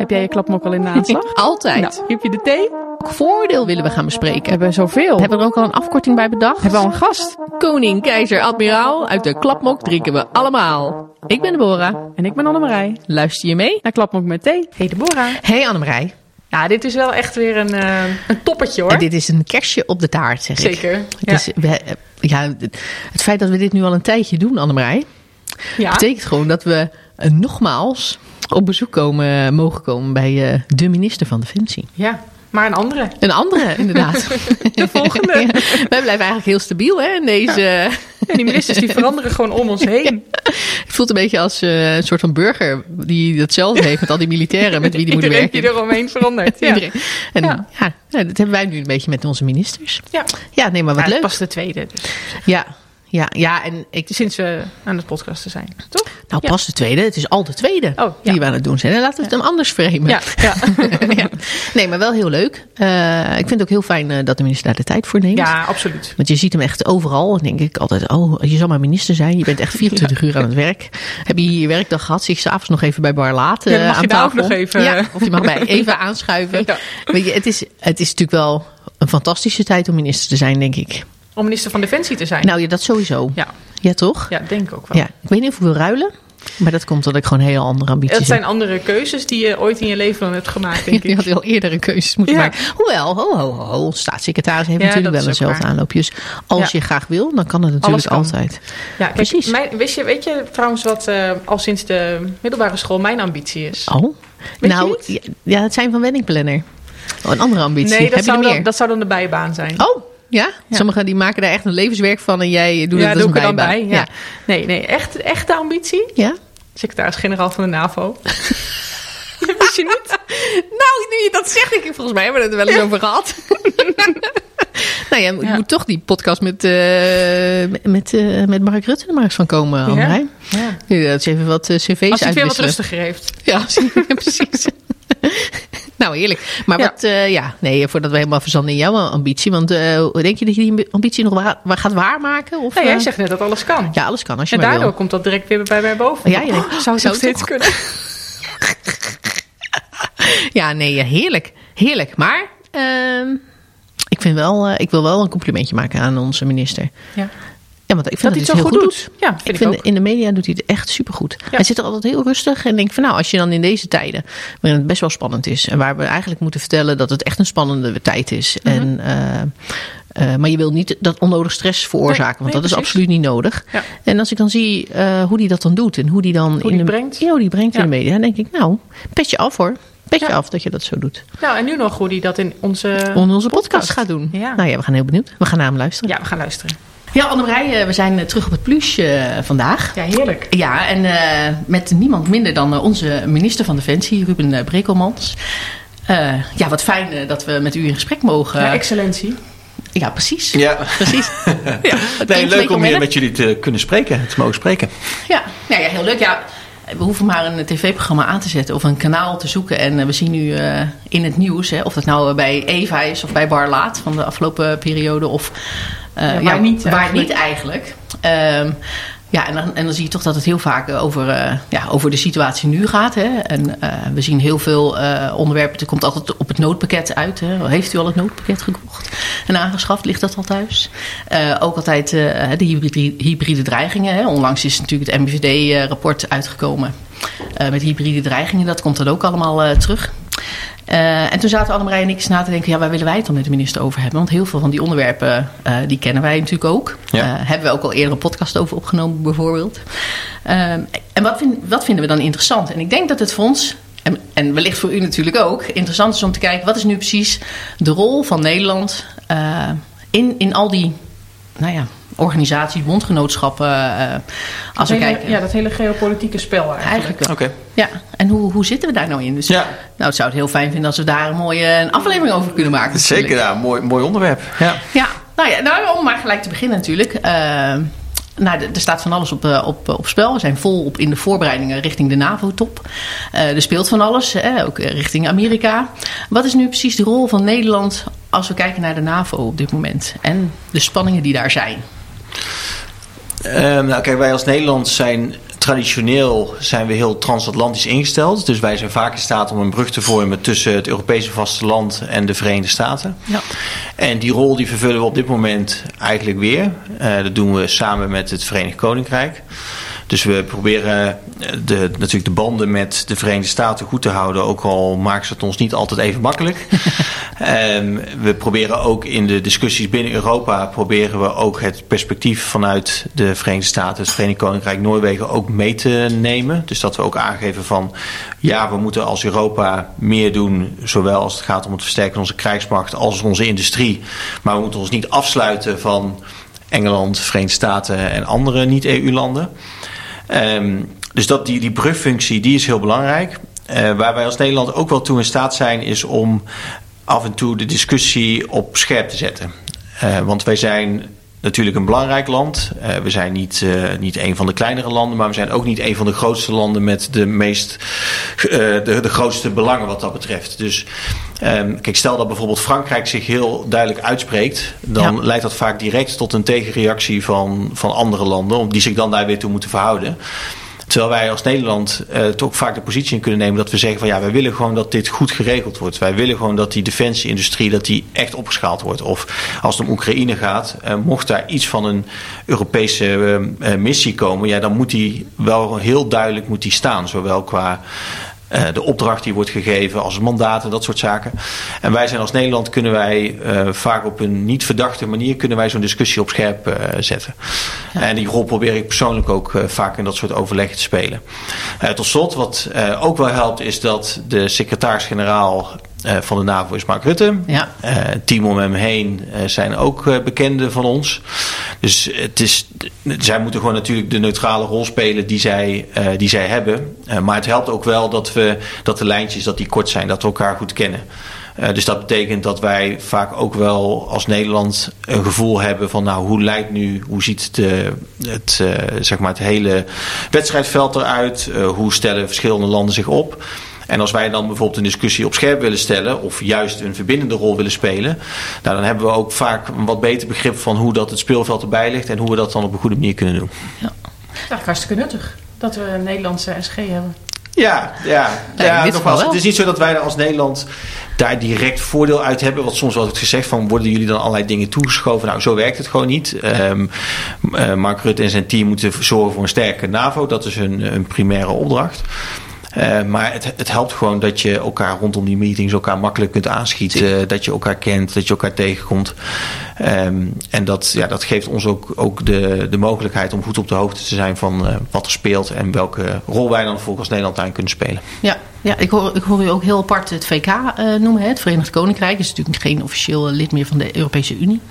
Heb jij je klapmok al in de aanslag? Altijd. Nou, heb je de thee? Welk voordeel willen we gaan bespreken? Hebben we zoveel? Hebben we er ook al een afkorting bij bedacht? Hebben we al een gast? Koning, keizer, admiraal, uit de klapmok drinken we allemaal. Ik ben Deborah. En ik ben Annemarij. Luister je mee? Naar Klapmok met thee. Hey Deborah. Hey Annemarij. Ja, dit is wel echt weer een toppetje hoor. En dit is een kerstje op de taart, zeg ik. Zeker. Het feit dat we dit nu al een tijdje doen, Annemarij, betekent gewoon dat we nogmaals op bezoek mogen komen bij de minister van Defensie. Ja, maar een andere. Een andere, inderdaad. De volgende. Ja, wij blijven eigenlijk heel stabiel hè, in deze... Ja. En die ministers die veranderen gewoon om ons heen. Het voelt een beetje als een soort van burger die hetzelfde heeft met al die militairen met wie die moeten werken. Iedereen die eromheen verandert. Ja. Iedereen. En dat hebben wij nu een beetje met onze ministers. Ja, nee, maar wat leuk. Pas de tweede. Dus. Ja, en sinds we aan het podcasten zijn, toch? Nou, pas de tweede. Het is al de tweede die we aan het doen zijn. En laten we het hem anders framen. Ja. Ja. Nee, maar wel heel leuk. Ik vind het ook heel fijn dat de minister daar de tijd voor neemt. Ja, absoluut. Want je ziet hem echt overal. En denk ik altijd, je zal maar minister zijn. Je bent echt 24 uur aan het werk. Heb je je werkdag gehad? Zie je 's avonds nog even bij Bar Laat mag aan je tafel? ook nog even... Ja, of je mag mij even aanschuiven. Ja. Weet je, het is natuurlijk wel een fantastische tijd om minister te zijn, denk ik. Om minister van Defensie te zijn? Nou ja, dat sowieso. Ja, toch? Ja, denk ik ook wel. Ja. Ik weet niet of ik wil ruilen. Maar dat komt omdat ik gewoon heel andere ambities heb. Het zijn andere keuzes die je ooit in je leven dan hebt gemaakt, denk ik. Je had wel eerdere keuzes moeten maken. Hoewel, staatssecretaris heeft natuurlijk wel eenzelfde aanloopjes. Als je graag wil, dan kan het natuurlijk altijd. Ja, kijk, precies. Weet je trouwens wat al sinds de middelbare school mijn ambitie is? Oh, ja, het zijn van weddingplanner. Oh, een andere ambitie. Nee, dat zou dan de bijbaan zijn. Oh. Ja? Sommigen die maken daar echt een levenswerk van en jij doet het als een bijbaan. Dan bij. Ja. Nee, echte ambitie. Ja? Secretaris-generaal van de NAVO. Wist je niet? Nou, nu je dat zegt, denk ik volgens mij hebben we het er wel eens over gehad. Nou ja, moet toch die podcast met Mark Rutte er maar eens van komen, Annemarij. Ja. Dat is even wat cv's uitwisselen. Als hij weer wat rustiger heeft. Ja, precies. Nou, heerlijk. Maar voordat we helemaal verzanden in jouw ambitie. Want denk je dat je die ambitie nog gaat waarmaken? Of, jij zegt net dat alles kan. Ja, alles kan als je en maar daardoor wil. komt dat direct weer bij mij boven. Ja, je denkt, zou het nog steeds kunnen? Ja, nee, heerlijk. Heerlijk. Maar ik wil wel een complimentje maken aan onze minister. Ja. Ja, want ik vind dat hij het heel goed doet. Ja, ik vind in de media doet hij het echt supergoed. Ja. Hij zit er altijd heel rustig en denk van als je dan in deze tijden, waarin het best wel spannend is en waar we eigenlijk moeten vertellen dat het echt een spannende tijd is. Mm-hmm. Maar je wil niet dat onnodig stress veroorzaken, want dat is absoluut niet nodig. Ja. En als ik dan zie hoe hij dat dan doet en hoe die dan brengt in de media, dan denk ik petje af hoor. Petje af dat je dat zo doet. Nou, en nu nog hoe hij dat in onze podcast gaat doen. Ja. Nou ja, we gaan heel benieuwd. We gaan naar hem luisteren. Ja, we gaan luisteren. Ja, Annemarij, we zijn terug op het pluche vandaag. Ja, heerlijk. Ja, en met niemand minder dan onze minister van Defensie, Ruben Brekelmans. Wat fijn dat we met u in gesprek mogen. Ja, excellentie. Ja, precies. Ja. Precies. Leuk om hier met jullie te kunnen spreken, te mogen spreken. Ja, heel leuk. Ja. We hoeven maar een tv-programma aan te zetten of een kanaal te zoeken. En we zien nu in het nieuws, of dat nou bij Eva is of bij Bar Laat van de afgelopen periode. Of waar niet eigenlijk. En dan zie je toch dat het heel vaak over de situatie nu gaat. Hè? En we zien heel veel onderwerpen. Het komt altijd op het noodpakket uit. Hè? Heeft u al het noodpakket gekocht en aangeschaft? Ligt dat al thuis? Ook altijd de hybride dreigingen. Hè? Onlangs is natuurlijk het MIVD-rapport uitgekomen met hybride dreigingen. Dat komt dan ook allemaal terug. En toen zaten Annemarij en ik eens na te denken, waar willen wij het dan met de minister over hebben? Want heel veel van die onderwerpen, die kennen wij natuurlijk ook. Ja. Hebben we ook al eerder een podcast over opgenomen bijvoorbeeld. En wat vinden we dan interessant? En ik denk dat het voor ons, en wellicht voor u natuurlijk ook, interessant is om te kijken, wat is nu precies de rol van Nederland in al die, organisaties, bondgenootschappen, als we kijken. Ja, dat hele geopolitieke spel eigenlijk. Okay. Ja, en hoe zitten we daar nou in? Dus, ik zou het heel fijn vinden als we daar een mooie aflevering over kunnen maken. Zeker, ja, mooi onderwerp. Ja, om maar gelijk te beginnen natuurlijk. Er staat van alles op spel. We zijn volop in de voorbereidingen richting de NAVO-top. Er speelt van alles, ook richting Amerika. Wat is nu precies de rol van Nederland als we kijken naar de NAVO op dit moment? En de spanningen die daar zijn? Kijk, wij als Nederland zijn Traditioneel zijn we heel transatlantisch ingesteld. Dus wij zijn vaak in staat om een brug te vormen tussen het Europese vasteland en de Verenigde Staten. Ja. En die rol die vervullen we op dit moment eigenlijk weer. Dat doen we samen met het Verenigd Koninkrijk. Dus we proberen natuurlijk de banden met de Verenigde Staten goed te houden. Ook al maken ze het ons niet altijd even makkelijk. We proberen ook in de discussies binnen Europa... proberen we ook het perspectief vanuit de Verenigde Staten... het Verenigd Koninkrijk, Noorwegen ook mee te nemen. Dus dat we ook aangeven van... ja, we moeten als Europa meer doen. Zowel als het gaat om het versterken van onze krijgsmacht... als onze industrie. Maar we moeten ons niet afsluiten van Engeland, Verenigde Staten... en andere niet-EU-landen. Dus die brugfunctie die is heel belangrijk. Waar wij als Nederland ook wel toe in staat zijn... is om af en toe de discussie op scherp te zetten. Want wij zijn natuurlijk een belangrijk land. We zijn niet een van de kleinere landen... maar we zijn ook niet een van de grootste landen... met de grootste belangen wat dat betreft. Dus kijk, stel dat bijvoorbeeld Frankrijk zich heel duidelijk uitspreekt... dan leidt dat vaak direct tot een tegenreactie van andere landen... die zich dan daar weer toe moeten verhouden... Terwijl wij als Nederland toch vaak de positie in kunnen nemen... dat we zeggen van ja, wij willen gewoon dat dit goed geregeld wordt. Wij willen gewoon dat die defensieindustrie dat die echt opgeschaald wordt. Of als het om Oekraïne gaat, mocht daar iets van een Europese missie komen... ja, dan moet die wel heel duidelijk staan. Zowel qua de opdracht die wordt gegeven als het mandaat en dat soort zaken. En wij zijn als Nederland kunnen wij vaak op een niet verdachte manier... kunnen wij zo'n discussie op scherp zetten. Ja. En die rol probeer ik persoonlijk ook vaak in dat soort overleggen te spelen. Tot slot, wat ook wel helpt, is dat de secretaris-generaal van de NAVO is Mark Rutte. Ja. Het team om hem heen zijn ook bekenden van ons. Dus zij moeten gewoon natuurlijk de neutrale rol spelen die zij hebben. Maar het helpt ook wel dat de lijntjes dat die kort zijn, dat we elkaar goed kennen. Dus dat betekent dat wij vaak ook wel als Nederland een gevoel hebben van nou, hoe ziet het hele wedstrijdveld eruit? Hoe stellen verschillende landen zich op? En als wij dan bijvoorbeeld een discussie op scherp willen stellen... of juist een verbindende rol willen spelen... nou, dan hebben we ook vaak een wat beter begrip van hoe dat het speelveld erbij ligt... en hoe we dat dan op een goede manier kunnen doen. Ja. Het is eigenlijk hartstikke nuttig dat we een Nederlandse SG hebben. Ja, nogmaals, het is niet zo dat wij als Nederland daar direct voordeel uit hebben. Wat soms wel wordt gezegd van, worden jullie dan allerlei dingen toegeschoven? Nou, zo werkt het gewoon niet. Mark Rutte en zijn team moeten zorgen voor een sterke NAVO. Dat is hun primaire opdracht. Maar het helpt gewoon dat je elkaar rondom die meetings elkaar makkelijk kunt aanschieten. Dat je elkaar kent, dat je elkaar tegenkomt. En dat geeft ons ook de mogelijkheid om goed op de hoogte te zijn van wat er speelt. En welke rol wij dan volgens Nederland daarin kunnen spelen. Ja, ik hoor u ook heel apart het VK noemen. Het Verenigd Koninkrijk is natuurlijk geen officieel lid meer van de Europese Unie.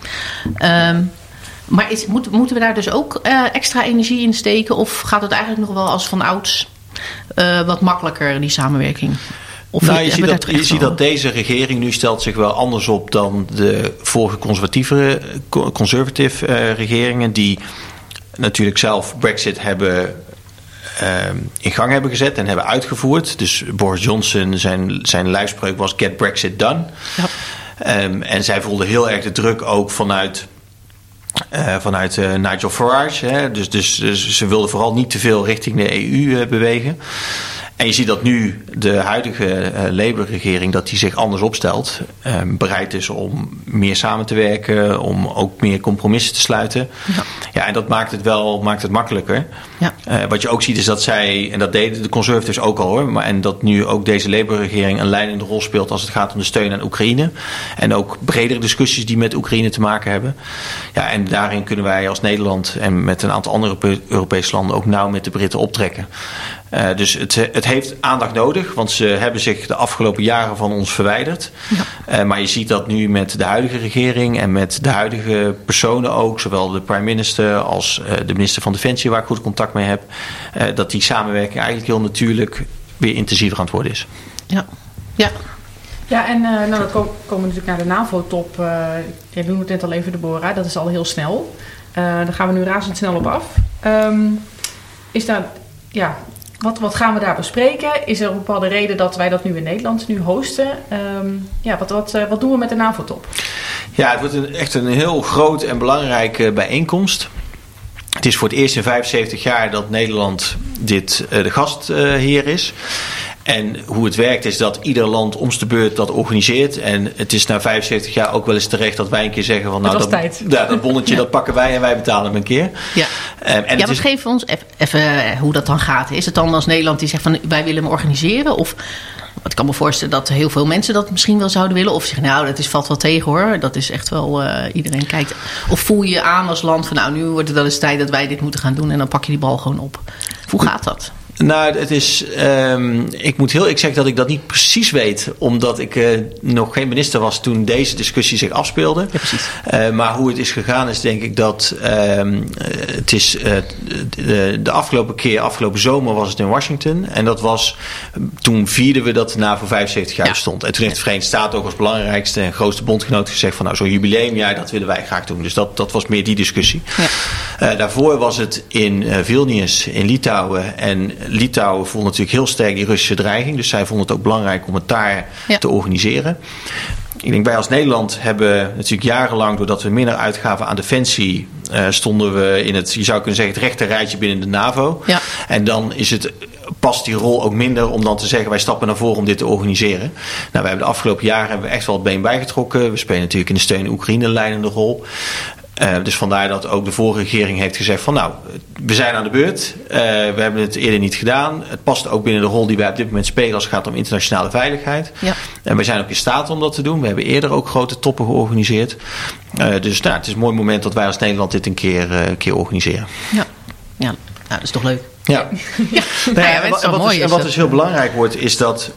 Maar moeten we daar dus ook extra energie in steken? Of gaat het eigenlijk nog wel als van ouds... wat makkelijker, die samenwerking? Of je ziet dat deze regering nu stelt zich wel anders op dan de vorige conservative regeringen... die natuurlijk zelf Brexit hebben in gang hebben gezet en hebben uitgevoerd. Dus Boris Johnson, zijn lijfspreuk was Get Brexit Done. Ja. En zij voelden heel erg de druk ook vanuit Nigel Farage. Hè? Dus ze wilden vooral niet te veel richting de EU bewegen. En je ziet dat nu de huidige Labour-regering... dat die zich anders opstelt. Bereid is om meer samen te werken. Om ook meer compromissen te sluiten. Ja, en dat maakt het makkelijker. Ja. Wat je ook ziet is dat zij... en dat deden de Conservatives ook al hoor... en dat nu ook deze Labour-regering een leidende rol speelt... als het gaat om de steun aan Oekraïne. En ook bredere discussies die met Oekraïne te maken hebben. Ja, en daarin kunnen wij als Nederland... en met een aantal andere Europese landen... ook nauw met de Britten optrekken. Dus het heeft aandacht nodig, want ze hebben zich de afgelopen jaren van ons verwijderd. Ja. Maar je ziet dat nu met de huidige regering en met de huidige personen ook, zowel de prime minister als de minister van Defensie, waar ik goed contact mee heb, dat die samenwerking eigenlijk heel natuurlijk weer intensiever aan het worden is. Ja, en dan komen we natuurlijk naar de NAVO-top. Je noemde het net al even, Deborah, dat is al heel snel. Daar gaan we nu razendsnel op af. Is daar... Ja, wat gaan we daar bespreken? Is er een bepaalde reden dat wij dat nu in Nederland hosten? Wat doen we met de NAVO-top? Ja, het wordt echt een heel groot en belangrijke bijeenkomst. Het is voor het eerst in 75 jaar dat Nederland de gastheer is. En hoe het werkt is dat ieder land om de beurt dat organiseert. En het is na 75 jaar ook wel eens terecht dat wij een keer zeggen van... dat bonnetje dat pakken wij en wij betalen hem een keer. Ja, maar geef ons even hoe dat dan gaat. Is het dan als Nederland die zegt van wij willen hem organiseren? Of ik kan me voorstellen dat heel veel mensen dat misschien wel zouden willen. Of zeggen nou valt wel tegen hoor. Dat is echt wel iedereen kijkt. Of voel je je aan als land van nou nu wordt het wel eens tijd dat wij dit moeten gaan doen. En dan pak je die bal gewoon op. Hoe gaat dat? Nou, het is. Ik moet heel eerlijk zeggen dat ik dat niet precies weet, omdat ik nog geen minister was toen deze discussie zich afspeelde. Ja, precies. Maar hoe het is gegaan is denk ik dat het is de afgelopen zomer was het in Washington en dat was toen vierden we dat de NAVO 75 jaar bestond. En toen heeft de Verenigde Staten ook als belangrijkste en grootste bondgenoot gezegd van nou zo'n jubileumjaar dat willen wij graag doen. Dus dat was meer die discussie. Ja. Daarvoor was het in Vilnius in Litouwen en Litouwen vond natuurlijk heel sterk die Russische dreiging. Dus zij vonden het ook belangrijk om het daar te organiseren. Ik denk wij als Nederland hebben natuurlijk jarenlang, doordat we minder uitgaven aan defensie, stonden we in het, je zou kunnen zeggen, het rechte rijtje binnen de NAVO. Ja. En dan past die rol ook minder om dan te zeggen wij stappen naar voren om dit te organiseren. Nou, we hebben de afgelopen jaren echt wel het been bijgetrokken. We spelen natuurlijk in de steun Oekraïne een leidende rol. Dus vandaar dat ook de vorige regering heeft gezegd van nou, we zijn aan de beurt. We hebben het eerder niet gedaan. Het past ook binnen de rol die wij op dit moment spelen als het gaat om internationale veiligheid. Ja. En wij zijn ook in staat om dat te doen. We hebben eerder ook grote toppen georganiseerd. Dus het is een mooi moment dat wij als Nederland dit een keer organiseren. Ja, dat is toch leuk. Ja. Wat dus heel belangrijk wordt is dat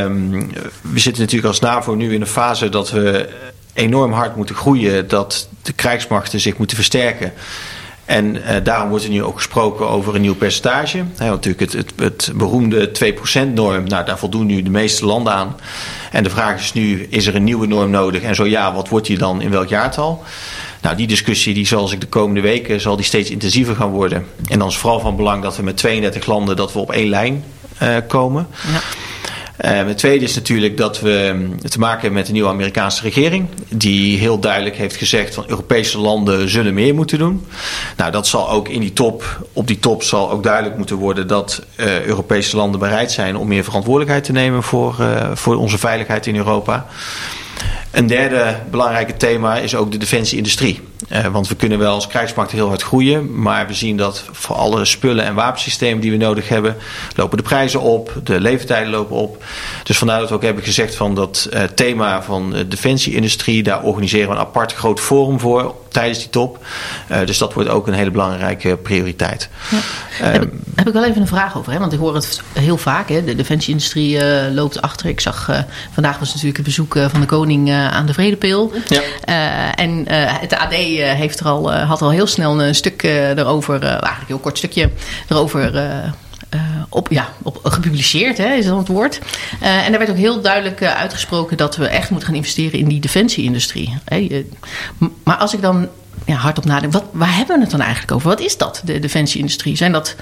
we zitten natuurlijk als NAVO nu in een fase dat we enorm hard moeten groeien, dat de krijgsmachten zich moeten versterken. En daarom wordt er nu ook gesproken over een nieuw percentage. Natuurlijk het beroemde 2%-norm, nou, daar voldoen nu de meeste landen aan. En de vraag is nu, is er een nieuwe norm nodig? En zo ja, wat wordt die dan in welk jaartal? Nou, die discussie die zal de komende weken steeds intensiever gaan worden. En dan is vooral van belang dat we met 32 landen dat we op één lijn komen. Ja. Het tweede is natuurlijk dat we te maken hebben met een nieuwe Amerikaanse regering. Die heel duidelijk heeft gezegd van Europese landen zullen meer moeten doen. Nou, dat zal ook op die top zal ook duidelijk moeten worden dat Europese landen bereid zijn om meer verantwoordelijkheid te nemen voor onze veiligheid in Europa. Een derde belangrijke thema is ook de defensie-industrie. Want we kunnen wel als krijgsmacht heel hard groeien, maar we zien dat voor alle spullen en wapensystemen die we nodig hebben, lopen de prijzen op, de leeftijden lopen op. Dus vandaar dat we ook hebben gezegd van dat thema van de defensie-industrie, daar organiseren we een apart groot forum voor tijdens die top. Dus dat wordt ook een hele belangrijke prioriteit. Ja. Heb ik wel even een vraag over, hè? Want ik hoor het heel vaak. Hè? De defensie-industrie loopt achter. Ik zag vandaag was natuurlijk het bezoek van de koning aan de Vredepil. Ja. En het AD had al heel snel een stuk erover, eigenlijk een heel kort stukje erover op gepubliceerd, hè, is dat het woord. En daar werd ook heel duidelijk uitgesproken dat we echt moeten gaan investeren in die defensie-industrie. Maar als ik dan hardop nadenk, waar hebben we het dan eigenlijk over? Wat is dat, de defensie-industrie? Zijn dat,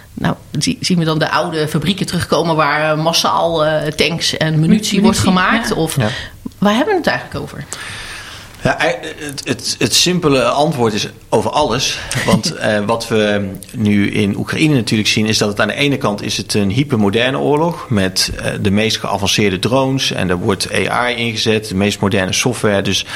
zien we dan de oude fabrieken terugkomen waar massaal tanks en munitie wordt gemaakt? Ja. Of waar hebben we het eigenlijk over? Ja, het simpele antwoord is over alles. Want wat we nu in Oekraïne natuurlijk zien is dat het aan de ene kant is het een hypermoderne oorlog met de meest geavanceerde drones en er wordt AI ingezet, de meest moderne software. Dus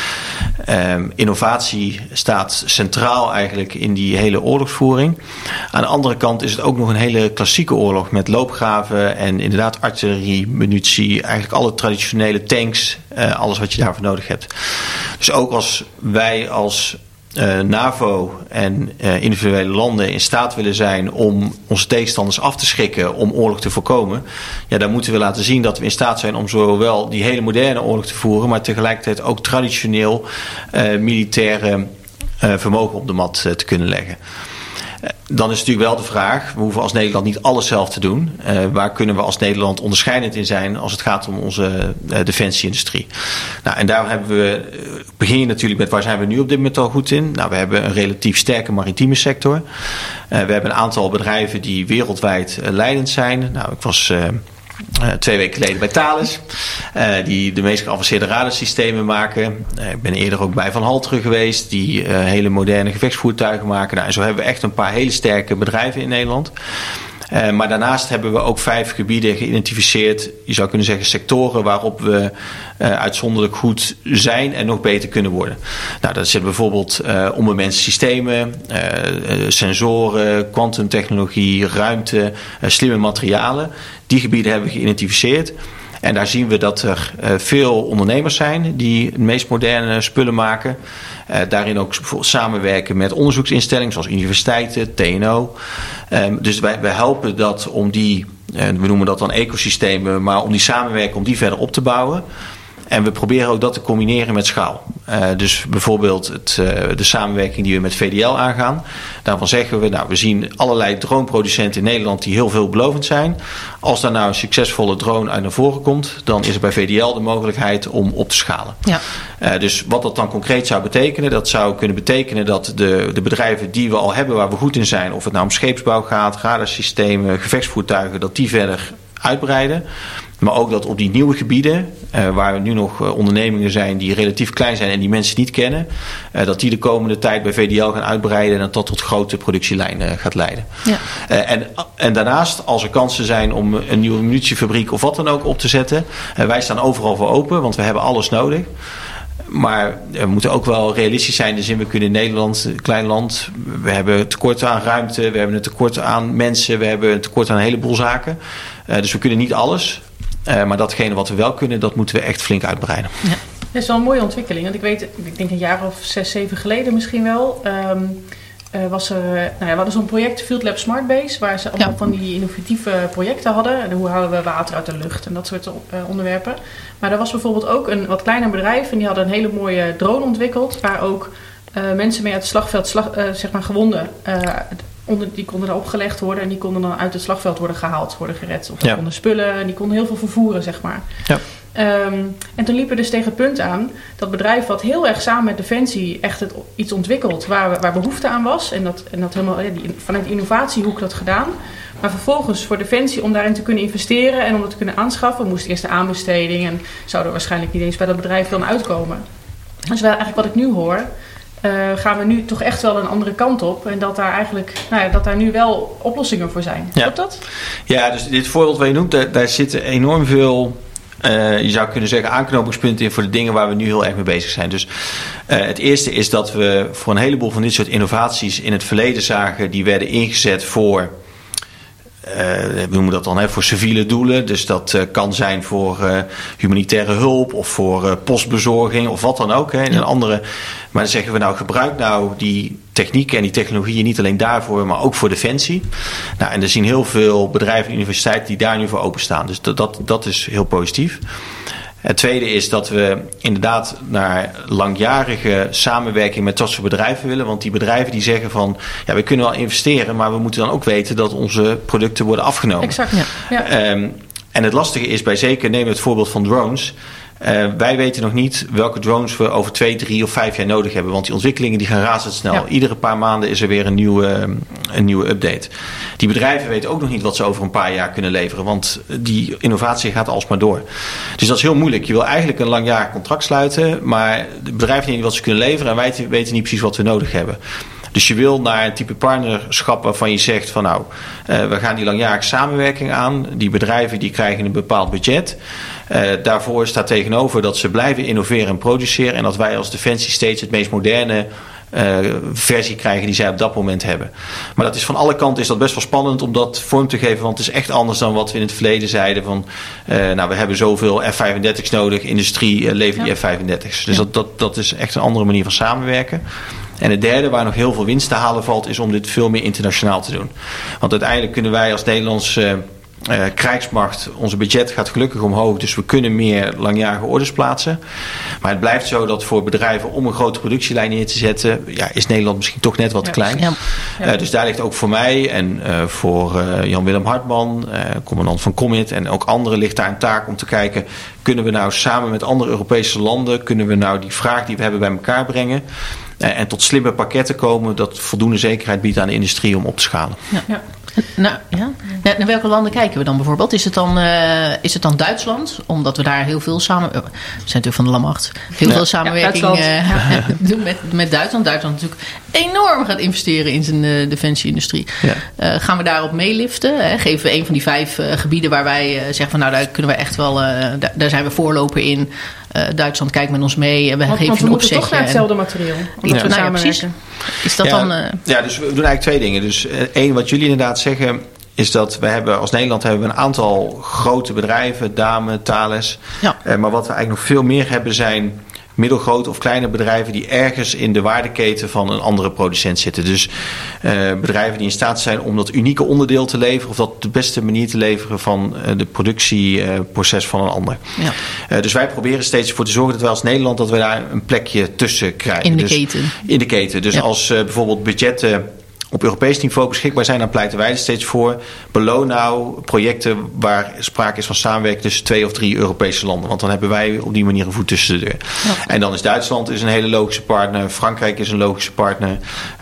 innovatie staat centraal eigenlijk in die hele oorlogsvoering. Aan de andere kant is het ook nog een hele klassieke oorlog met loopgraven en inderdaad artillerie, munitie, eigenlijk alle traditionele tanks, alles wat je daarvoor nodig hebt. Dus ook als wij als NAVO en individuele landen in staat willen zijn om onze tegenstanders af te schrikken om oorlog te voorkomen, dan moeten we laten zien dat we in staat zijn om zowel die hele moderne oorlog te voeren, maar tegelijkertijd ook traditioneel militaire vermogen op de mat te kunnen leggen. Dan is natuurlijk wel de vraag, we hoeven als Nederland niet alles zelf te doen. Waar kunnen we als Nederland onderscheidend in zijn als het gaat om onze defensie-industrie? Nou, en daar begin je natuurlijk met waar zijn we nu op dit moment al goed in? Nou, we hebben een relatief sterke maritieme sector. We hebben een aantal bedrijven die wereldwijd leidend zijn. Nou, ik was 2 weken geleden bij Thales. Die de meest geavanceerde radarsystemen maken. Ik ben eerder ook bij Van Halteren geweest. Die hele moderne gevechtsvoertuigen maken. En zo hebben we echt een paar hele sterke bedrijven in Nederland. Maar daarnaast hebben we ook 5 gebieden geïdentificeerd. Je zou kunnen zeggen sectoren waarop we uitzonderlijk goed zijn en nog beter kunnen worden. Nou, dat zit bijvoorbeeld onbemenste systemen, sensoren, kwantumtechnologie, ruimte, slimme materialen. Die gebieden hebben we geïdentificeerd. En daar zien we dat er veel ondernemers zijn die de meest moderne spullen maken. Daarin ook samenwerken met onderzoeksinstellingen zoals universiteiten, TNO. Dus wij helpen dat om die, we noemen dat dan ecosystemen, maar om die samenwerking, om die verder op te bouwen. En we proberen ook dat te combineren met schaal. Dus bijvoorbeeld de samenwerking die we met VDL aangaan. Daarvan zeggen we, we zien allerlei droneproducenten in Nederland die heel veelbelovend zijn. Als daar nou een succesvolle drone uit naar voren komt, dan is er bij VDL de mogelijkheid om op te schalen. Ja. Dus wat dat dan concreet zou betekenen, dat zou kunnen betekenen dat de bedrijven die we al hebben, waar we goed in zijn, of het nou om scheepsbouw gaat, radarsystemen, gevechtsvoertuigen, dat die verder uitbreiden. Maar ook dat op die nieuwe gebieden, waar nu nog ondernemingen zijn die relatief klein zijn en die mensen niet kennen, dat die de komende tijd bij VDL gaan uitbreiden en dat dat tot grote productielijnen gaat leiden. Ja. En daarnaast, als er kansen zijn om een nieuwe munitiefabriek of wat dan ook op te zetten, wij staan overal voor open, want we hebben alles nodig. Maar we moeten ook wel realistisch zijn in de zin, we kunnen in Nederland, een klein land, we hebben tekort aan ruimte, we hebben een tekort aan mensen, we hebben een tekort aan een heleboel zaken. Dus we kunnen niet alles. Maar datgene wat we wel kunnen, dat moeten we echt flink uitbreiden. Ja. Dat is wel een mooie ontwikkeling. Want ik denk een jaar of 6, 7 geleden misschien wel, was er, we hadden zo'n project Field Lab Smartbase, waar ze allemaal van die innovatieve projecten hadden. En hoe halen we water uit de lucht en dat soort onderwerpen. Maar er was bijvoorbeeld ook een wat kleiner bedrijf en die hadden een hele mooie drone ontwikkeld, waar ook mensen mee uit het slagveld, gewonden, die konden er opgelegd worden en die konden dan uit het slagveld worden gehaald, worden gered. Of konden spullen en die konden heel veel vervoeren, zeg maar. Ja. En toen liepen we dus tegen het punt aan, dat bedrijf wat heel erg samen met Defensie echt iets ontwikkelt waar behoefte aan was. En dat helemaal vanuit de innovatiehoek dat gedaan. Maar vervolgens voor Defensie, om daarin te kunnen investeren en om dat te kunnen aanschaffen, moest eerst de aanbesteding en zou er waarschijnlijk niet eens bij dat bedrijf dan uitkomen. Dus eigenlijk wat ik nu hoor, gaan we nu toch echt wel een andere kant op. En dat daar eigenlijk, dat daar nu wel oplossingen voor zijn. Klopt dat? Ja, dus dit voorbeeld wat je noemt, daar zitten enorm veel, je zou kunnen zeggen, aanknopingspunten in voor de dingen waar we nu heel erg mee bezig zijn. Dus het eerste is dat we voor een heleboel van dit soort innovaties in het verleden zagen, die werden ingezet voor, we noemen dat dan voor civiele doelen. Dus dat kan zijn voor humanitaire hulp of voor postbezorging of wat dan ook. In een andere. Maar dan zeggen we gebruik die technieken en die technologieën niet alleen daarvoor, maar ook voor Defensie. En er zien heel veel bedrijven en universiteiten die daar nu voor openstaan. Dus dat is heel positief. Het tweede is dat we inderdaad naar langjarige samenwerking met dat soort bedrijven willen. Want die bedrijven die zeggen van, we kunnen wel investeren, maar we moeten dan ook weten dat onze producten worden afgenomen. Exact, ja. En het lastige is zeker nemen we het voorbeeld van drones. Wij weten nog niet welke drones we over 2, 3 of 5 jaar nodig hebben. Want die ontwikkelingen die gaan razendsnel. Ja. Iedere paar maanden is er weer een nieuwe update. Die bedrijven weten ook nog niet wat ze over een paar jaar kunnen leveren. Want die innovatie gaat alsmaar door. Dus dat is heel moeilijk. Je wil eigenlijk een langjarig contract sluiten. Maar de bedrijven weten niet wat ze kunnen leveren. En wij weten niet precies wat we nodig hebben. Dus je wil naar een type partnerschap waarvan je zegt van we gaan die langjarige samenwerking aan. Die bedrijven die krijgen een bepaald budget. Daarvoor staat tegenover dat ze blijven innoveren en produceren. En dat wij als Defensie steeds het meest moderne versie krijgen die zij op dat moment hebben. Maar dat is van alle kanten is dat best wel spannend om dat vorm te geven. Want het is echt anders dan wat we in het verleden zeiden van we hebben zoveel F-35's nodig. Industrie levert die F-35's. Dus dat is echt een andere manier van samenwerken. En het derde, waar nog heel veel winst te halen valt, is om dit veel meer internationaal te doen. Want uiteindelijk kunnen wij als Nederlandse krijgsmacht, onze budget gaat gelukkig omhoog, dus we kunnen meer langjarige orders plaatsen. Maar het blijft zo dat voor bedrijven om een grote productielijn neer te zetten, is Nederland misschien toch net wat te klein. Ja. Dus daar ligt ook voor mij en voor Jan-Willem Hartman, commandant van Commit en ook anderen ligt daar een taak om te kijken, kunnen we samen met andere Europese landen, kunnen we die vraag die we hebben bij elkaar brengen. En tot slimme pakketten komen dat voldoende zekerheid biedt aan de industrie om op te schalen. Ja. Naar welke landen kijken we dan bijvoorbeeld? Is het dan Duitsland? Omdat we daar heel veel we zijn natuurlijk van de landmacht. Heel veel samenwerking doen met Duitsland. Duitsland natuurlijk enorm gaat investeren in zijn defensie-industrie. Ja. Gaan we daarop meeliften? Geven we een van die 5 gebieden waar wij zeggen van daar kunnen we echt wel, daar zijn we voorloper in. Duitsland kijkt met ons mee en we geven een opzetje. Want we moeten toch naar hetzelfde materieel. Omdat we samenwerken. Is dat dan... Ja, dus we doen eigenlijk 2 dingen. Dus 1, wat jullie inderdaad zeggen, is dat we hebben als Nederland een aantal grote bedrijven, Damen, Thales. Ja. Maar wat we eigenlijk nog veel meer hebben zijn middelgrote of kleine bedrijven die ergens in de waardeketen van een andere producent zitten. Dus bedrijven die in staat zijn om dat unieke onderdeel te leveren of dat de beste manier te leveren van de productieproces van een ander. Ja. Dus wij proberen steeds ervoor te zorgen dat wij als Nederland dat we daar een plekje tussen krijgen. In de keten. In de keten. Dus als bijvoorbeeld budgetten op Europees niveau beschikbaar zijn, dan pleiten wij er steeds voor. Beloon nou projecten waar sprake is van samenwerking tussen 2 of 3 Europese landen. Want dan hebben wij op die manier een voet tussen de deur. Ja. En dan is Duitsland een hele logische partner. Frankrijk is een logische partner.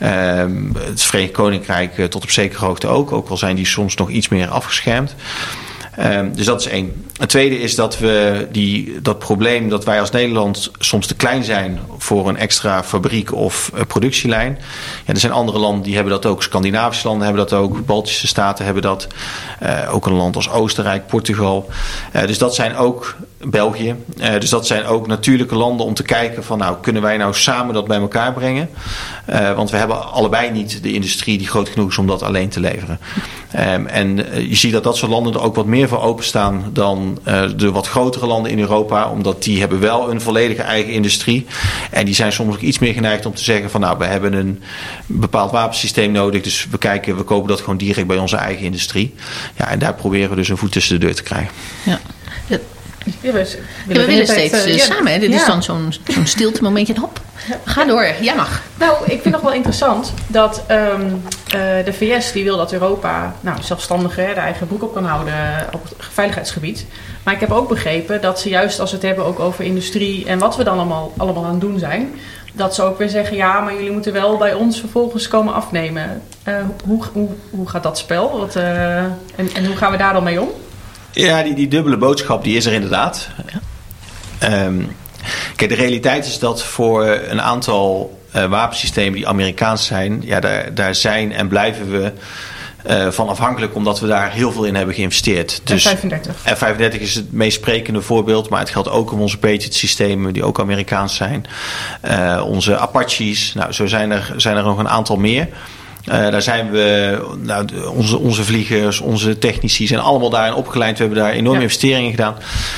Het Verenigd Koninkrijk tot op zekere hoogte ook. Ook al zijn die soms nog iets meer afgeschermd. Dus dat is 1. Het tweede is dat we dat probleem dat wij als Nederland soms te klein zijn voor een extra fabriek of productielijn. Ja, er zijn andere landen die hebben dat ook. Scandinavische landen hebben dat ook. Baltische staten hebben dat. Ook een land als Oostenrijk, Portugal. Dus dat zijn ook België. Dus dat zijn ook natuurlijke landen om te kijken van kunnen wij nou samen dat bij elkaar brengen? Want we hebben allebei niet de industrie die groot genoeg is om dat alleen te leveren. En je ziet dat soort landen er ook wat meer voor openstaan dan de wat grotere landen in Europa. Omdat die hebben wel een volledige eigen industrie. En die zijn soms ook iets meer geneigd om te zeggen van we hebben een bepaald wapensysteem nodig. Dus we kopen dat gewoon direct bij onze eigen industrie. Ja, en daar proberen we dus een voet tussen de deur te krijgen. Ja. We willen steeds samen. Hè? Dit is dan zo'n stilte momentje. Hop, ga door. Jij mag. Nou, ik vind nog wel interessant dat de VS die wil dat Europa zelfstandiger de eigen broek op kan houden op het veiligheidsgebied. Maar ik heb ook begrepen dat ze juist als we het hebben ook over industrie en wat we dan allemaal aan het doen zijn, dat ze ook weer zeggen, maar jullie moeten wel bij ons vervolgens komen afnemen. Hoe gaat dat spel? En hoe gaan we daar dan mee om? Ja, die dubbele boodschap die is er inderdaad. Ja. Kijk, de realiteit is dat voor een aantal wapensystemen die Amerikaans zijn, daar zijn en blijven we van afhankelijk, omdat we daar heel veel in hebben geïnvesteerd. Dus F-35 is het meest sprekende voorbeeld, maar het geldt ook om onze Patriot systemen die ook Amerikaans zijn. Onze Apaches, zo zijn er nog een aantal meer. Daar zijn we, onze vliegers, onze technici zijn allemaal daarin opgeleid. We hebben daar enorme investeringen gedaan.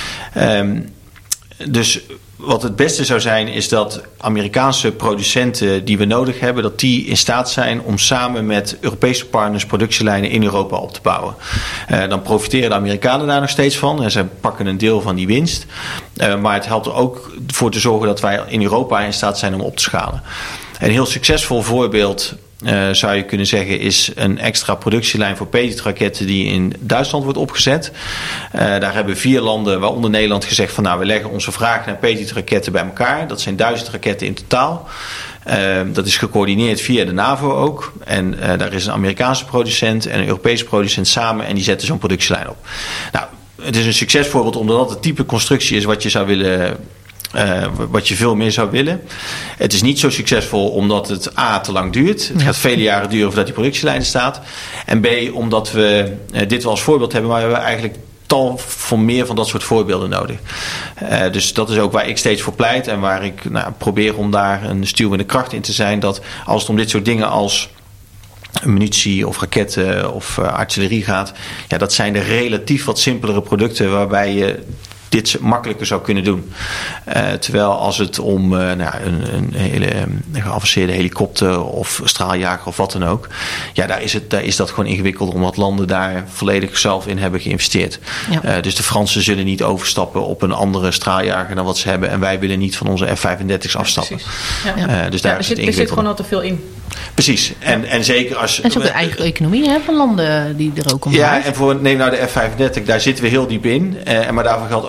Dus wat het beste zou zijn is dat Amerikaanse producenten die we nodig hebben, dat die in staat zijn om samen met Europese partners productielijnen in Europa op te bouwen. Dan profiteren de Amerikanen daar nog steeds van en ze pakken een deel van die winst. Maar het helpt er ook voor te zorgen dat wij in Europa in staat zijn om op te schalen. Een heel succesvol voorbeeld zou je kunnen zeggen is een extra productielijn voor Patriot-raketten die in Duitsland wordt opgezet. Daar hebben 4 landen, waaronder Nederland, gezegd van we leggen onze vraag naar Patriot-raketten bij elkaar. Dat zijn 1000 raketten in totaal. Dat is gecoördineerd via de NAVO ook. En daar is een Amerikaanse producent en een Europese producent samen en die zetten zo'n productielijn op. Nou, het is een succesvoorbeeld omdat dat het type constructie is wat je zou willen, wat je veel meer zou willen. Het is niet zo succesvol omdat het A te lang duurt. Het gaat vele jaren duren voordat die productielijn staat. En B omdat we dit wel als voorbeeld hebben, maar we hebben eigenlijk tal van meer van dat soort voorbeelden nodig. Dus dat is ook waar ik steeds voor pleit en waar ik probeer om daar een stuwende kracht in te zijn, dat als het om dit soort dingen als munitie of raketten of artillerie gaat, dat zijn de relatief wat simpelere producten waarbij je dit makkelijker zou kunnen doen. Terwijl als het om een hele geavanceerde helikopter of straaljager of wat dan ook, daar is dat gewoon ingewikkeld omdat landen daar volledig zelf in hebben geïnvesteerd. Ja. Dus de Fransen zullen niet overstappen op een andere straaljager dan wat ze hebben en wij willen niet van onze F-35's afstappen. Dus daar is het ingewikkeld. Er zit gewoon al te veel in. Precies. En zeker als... En zo de eigen economie van landen die er ook om en neem nou de F-35, daar zitten we heel diep in. Maar daarvoor geldt ook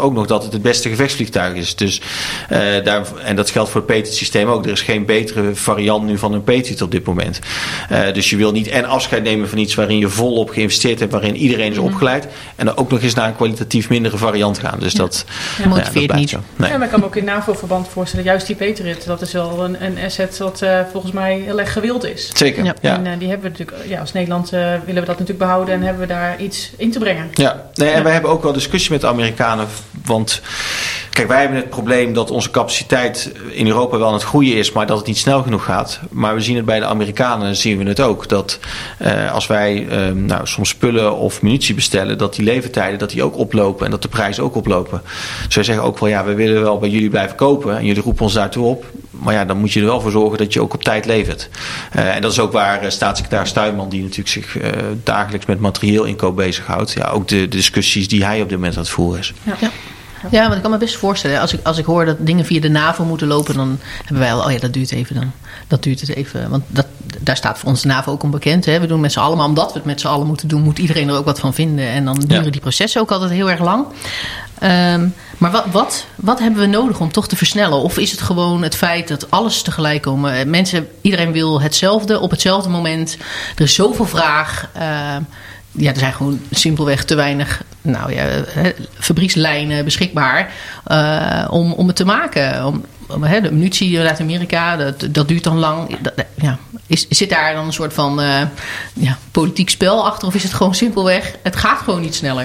ook nog dat het beste gevechtsvliegtuig is. Dus, en dat geldt voor het Patriot-systeem ook. Er is geen betere variant nu van een Patriot op dit moment. Dus je wil niet en afscheid nemen van iets waarin je volop geïnvesteerd hebt, waarin iedereen is opgeleid, en dan ook nog eens naar een kwalitatief mindere variant gaan. Dus dat motiveert niet. Nee. Ja, maar ik kan me ook in NAVO-verband voorstellen, juist die Patriot, dat is wel een asset dat volgens mij heel erg gewild is. Zeker. Ja. En die hebben we natuurlijk, als Nederland willen we dat natuurlijk behouden en hebben we daar iets in te brengen. Ja, en wij hebben ook wel discussie met de Amerikanen, want kijk, wij hebben het probleem dat onze capaciteit in Europa wel aan het groeien is, maar dat het niet snel genoeg gaat. Maar we zien het bij de Amerikanen, zien we het ook, dat als wij soms spullen of munitie bestellen, dat die levertijden dat die ook oplopen en dat de prijzen ook oplopen. Dus wij zeggen ook wel, we willen wel bij jullie blijven kopen en jullie roepen ons daartoe op. Maar dan moet je er wel voor zorgen dat je ook op tijd levert. En dat is ook waar staatssecretaris Tuinman, die natuurlijk zich dagelijks met materieelinkoop bezighoudt, ook de discussies die hij op dit moment aan het voeren is. Ja, want ik kan me best voorstellen, als ik hoor dat dingen via de NAVO moeten lopen, dan hebben wij al, dat duurt even dan. Dat duurt het even, want daar staat voor ons de NAVO ook onbekend. Hè? We doen met z'n allen, maar omdat we het met z'n allen moeten doen, moet iedereen er ook wat van vinden. En dan duren die processen ook altijd heel erg lang. Maar wat hebben we nodig om toch te versnellen? Of is het gewoon het feit dat alles tegelijk komen? Iedereen wil hetzelfde op hetzelfde moment. Er is zoveel vraag. Er zijn gewoon simpelweg te weinig fabriekslijnen beschikbaar om het te maken. De munitie uit Amerika, dat duurt dan lang. Zit daar dan een soort van politiek spel achter? Of is het gewoon simpelweg, het gaat gewoon niet sneller?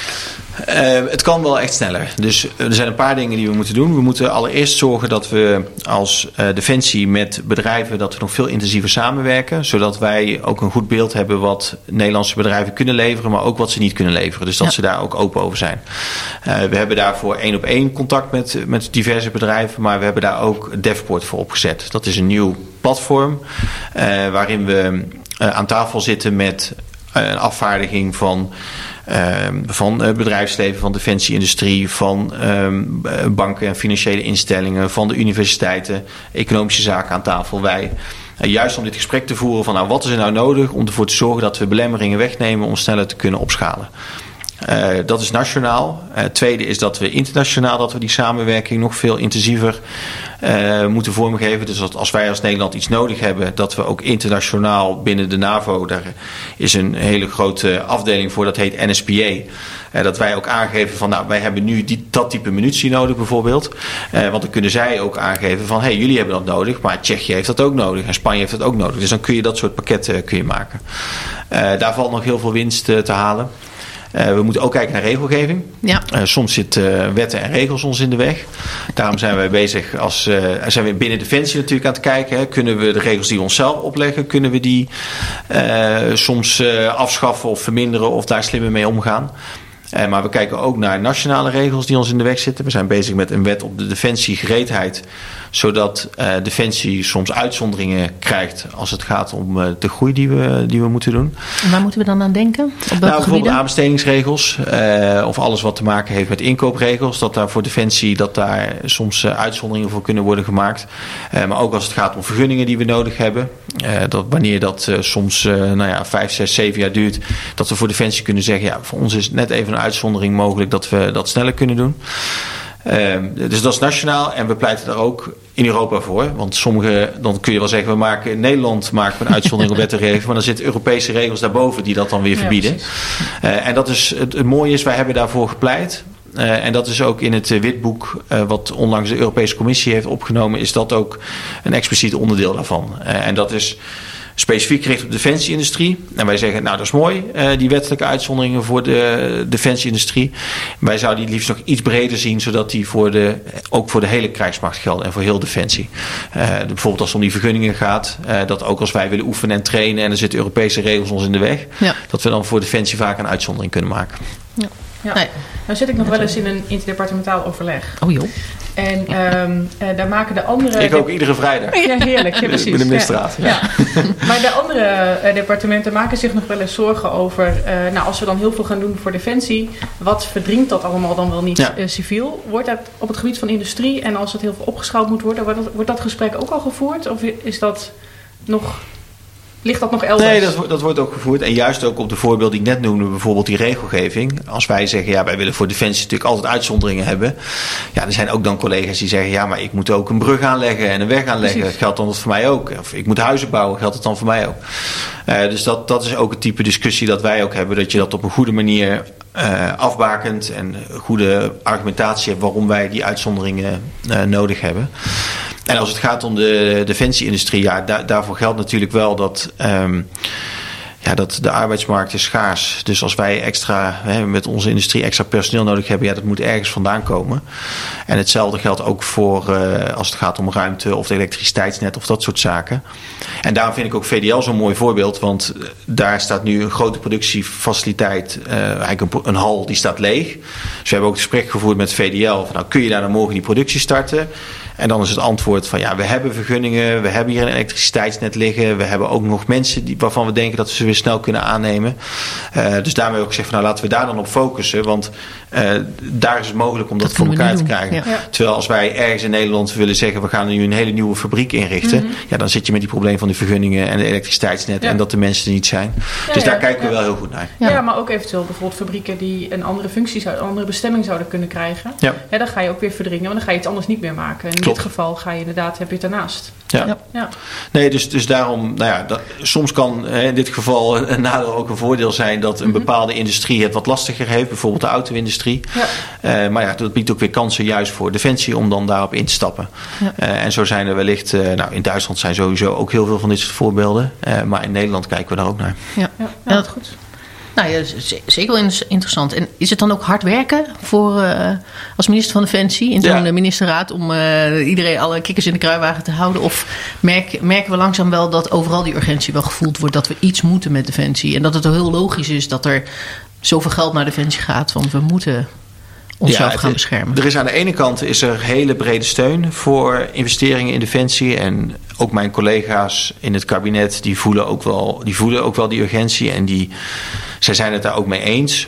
Het kan wel echt sneller. Dus er zijn een paar dingen die we moeten doen. We moeten allereerst zorgen dat we als Defensie met bedrijven, dat we nog veel intensiever samenwerken. Zodat wij ook een goed beeld hebben wat Nederlandse bedrijven kunnen leveren, maar ook wat ze niet kunnen leveren. Dus dat ze daar ook open over zijn. We hebben daarvoor 1-op-1 contact met diverse bedrijven, maar we hebben daar ook Devport voor opgezet. Dat is een nieuw platform waarin we aan tafel zitten met een afvaardiging van bedrijfsleven, van defensieindustrie, van banken en financiële instellingen, van de universiteiten, economische zaken aan tafel. Wij juist om dit gesprek te voeren van wat is er nou nodig om ervoor te zorgen dat we belemmeringen wegnemen om sneller te kunnen opschalen. Dat is nationaal. Het tweede is dat we internationaal, dat we die samenwerking nog veel intensiever moeten vormgeven. Dus dat als wij als Nederland iets nodig hebben, dat we ook internationaal binnen de NAVO, daar is een hele grote afdeling voor, dat heet NSPA. Dat wij ook aangeven van wij hebben nu dat type munitie nodig bijvoorbeeld. Want dan kunnen zij ook aangeven van jullie hebben dat nodig, maar Tsjechië heeft dat ook nodig en Spanje heeft dat ook nodig. Dus dan kun je dat soort pakketten maken. Daar valt nog heel veel winst te halen. We moeten ook kijken naar regelgeving. Ja. Soms zitten wetten en regels ons in de weg. Daarom zijn wij bezig zijn we binnen Defensie natuurlijk aan het kijken. Kunnen we de regels die we onszelf opleggen, kunnen we die soms afschaffen of verminderen of daar slimmer mee omgaan. Maar we kijken ook naar nationale regels die ons in de weg zitten. We zijn bezig met een wet op de defensiegereedheid, zodat Defensie soms uitzonderingen krijgt als het gaat om de groei die we moeten doen. En waar moeten we dan aan denken? Bijvoorbeeld aanbestedingsregels of alles wat te maken heeft met inkoopregels. Dat daar voor Defensie daar soms uitzonderingen voor kunnen worden gemaakt. Maar ook als het gaat om vergunningen die we nodig hebben. Dat wanneer dat soms 5, 6, 7 jaar duurt, dat we voor Defensie kunnen zeggen, voor ons is net even een uitzondering mogelijk dat we dat sneller kunnen doen. Dus dat is nationaal en we pleiten daar ook in Europa voor. Want dan kun je wel zeggen, in Nederland maken we een uitzondering op wetgeving, maar dan zitten Europese regels daarboven die dat dan weer verbieden. En dat is het mooie is, wij hebben daarvoor gepleit. En dat is ook in het witboek wat onlangs de Europese Commissie heeft opgenomen, is dat ook een expliciet onderdeel daarvan. En dat is specifiek gericht op de defensieindustrie. En wij zeggen, dat is mooi, die wettelijke uitzonderingen voor de defensieindustrie. Wij zouden die liefst nog iets breder zien, zodat die ook voor de hele krijgsmacht gelden en voor heel Defensie. Bijvoorbeeld als het om die vergunningen gaat, dat ook als wij willen oefenen en trainen en er zitten Europese regels ons in de weg, dat we dan voor Defensie vaak een uitzondering kunnen maken. Ja. Nee. Nou zit ik nog wel eens in een interdepartementaal overleg. Oh joh. En daar maken de andere... Ik ook iedere vrijdag. Ja, heerlijk. Ja, precies. Bij de ministerraad. Ja. Maar de andere departementen maken zich nog wel eens zorgen over... als we dan heel veel gaan doen voor Defensie... wat verdringt dat allemaal dan wel niet civiel? Wordt dat op het gebied van industrie... en als het heel veel opgeschaald moet worden... wordt dat gesprek ook al gevoerd? Of is dat nog ligt dat nog elders? Nee, dat wordt ook gevoerd. En juist ook op de voorbeelden die ik net noemde, bijvoorbeeld die regelgeving. Als wij zeggen, wij willen voor Defensie natuurlijk altijd uitzonderingen hebben. Ja, er zijn ook dan collega's die zeggen, maar ik moet ook een brug aanleggen en een weg aanleggen. Precies. Geldt dan dat voor mij ook? Of ik moet huizen bouwen, geldt het dan voor mij ook? Dus dat is ook het type discussie dat wij ook hebben. Dat je dat op een goede manier afbakent en goede argumentatie hebt waarom wij die uitzonderingen nodig hebben. En als het gaat om de defensieindustrie, daarvoor geldt natuurlijk wel dat de arbeidsmarkt is schaars. Dus als wij met onze industrie extra personeel nodig hebben, dat moet ergens vandaan komen. En hetzelfde geldt ook voor als het gaat om ruimte of het elektriciteitsnet of dat soort zaken. En daarom vind ik ook VDL zo'n mooi voorbeeld, want daar staat nu een grote productiefaciliteit, eigenlijk een hal die staat leeg. Dus we hebben ook het gesprek gevoerd met VDL van kun je daar dan morgen die productie starten? En dan is het antwoord van we hebben vergunningen, we hebben hier een elektriciteitsnet liggen, we hebben ook nog mensen waarvan we denken dat we ze weer snel kunnen aannemen. Dus daarmee ook gezegd van laten we daar dan op focussen, want daar is het mogelijk om dat voor elkaar te krijgen. Ja. Terwijl als wij ergens in Nederland willen zeggen we gaan nu een hele nieuwe fabriek inrichten, dan zit je met die probleem van de vergunningen en de elektriciteitsnet en dat de mensen er niet zijn. Dus daar kijken we wel heel goed naar. Ja, maar ook eventueel bijvoorbeeld fabrieken die een andere functie een andere bestemming zouden kunnen krijgen. Ja, dan ga je ook weer verdringen, want dan ga je iets anders niet meer maken. In dit geval ga je inderdaad, heb je het daarnaast. Ja. Nee, dus daarom, soms kan in dit geval een nadeel ook een voordeel zijn dat een bepaalde industrie het wat lastiger heeft, bijvoorbeeld de auto-industrie. Ja. Maar dat biedt ook weer kansen juist voor Defensie om dan daarop in te stappen. Ja. En zo zijn er wellicht, in Duitsland zijn sowieso ook heel veel van dit soort voorbeelden. Maar in Nederland kijken we daar ook naar. Ja, dat goed. Nou ja, zeker wel interessant. En is het dan ook hard werken voor als minister van Defensie in zo'n ministerraad om iedereen alle kikkers in de kruiwagen te houden? Of merken we langzaam wel dat overal die urgentie wel gevoeld wordt dat we iets moeten met Defensie? En dat het heel logisch is dat er zoveel geld naar Defensie gaat, want we moeten onszelf gaan beschermen. Er is aan de ene kant hele brede steun voor investeringen in Defensie. En ook mijn collega's in het kabinet die voelen ook wel die urgentie. En zij zijn het daar ook mee eens.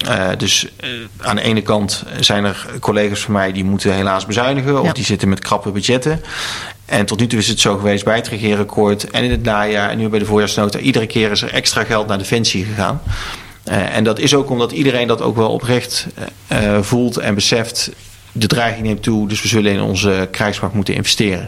Dus aan de ene kant zijn er collega's van mij die moeten helaas bezuinigen. Of die zitten met krappe budgetten. En tot nu toe is het zo geweest bij het regeerakkoord en in het najaar en nu bij de voorjaarsnota. Iedere keer is er extra geld naar Defensie gegaan. En dat is ook omdat iedereen dat ook wel oprecht voelt en beseft. De dreiging neemt toe, dus we zullen in onze krijgsmacht moeten investeren.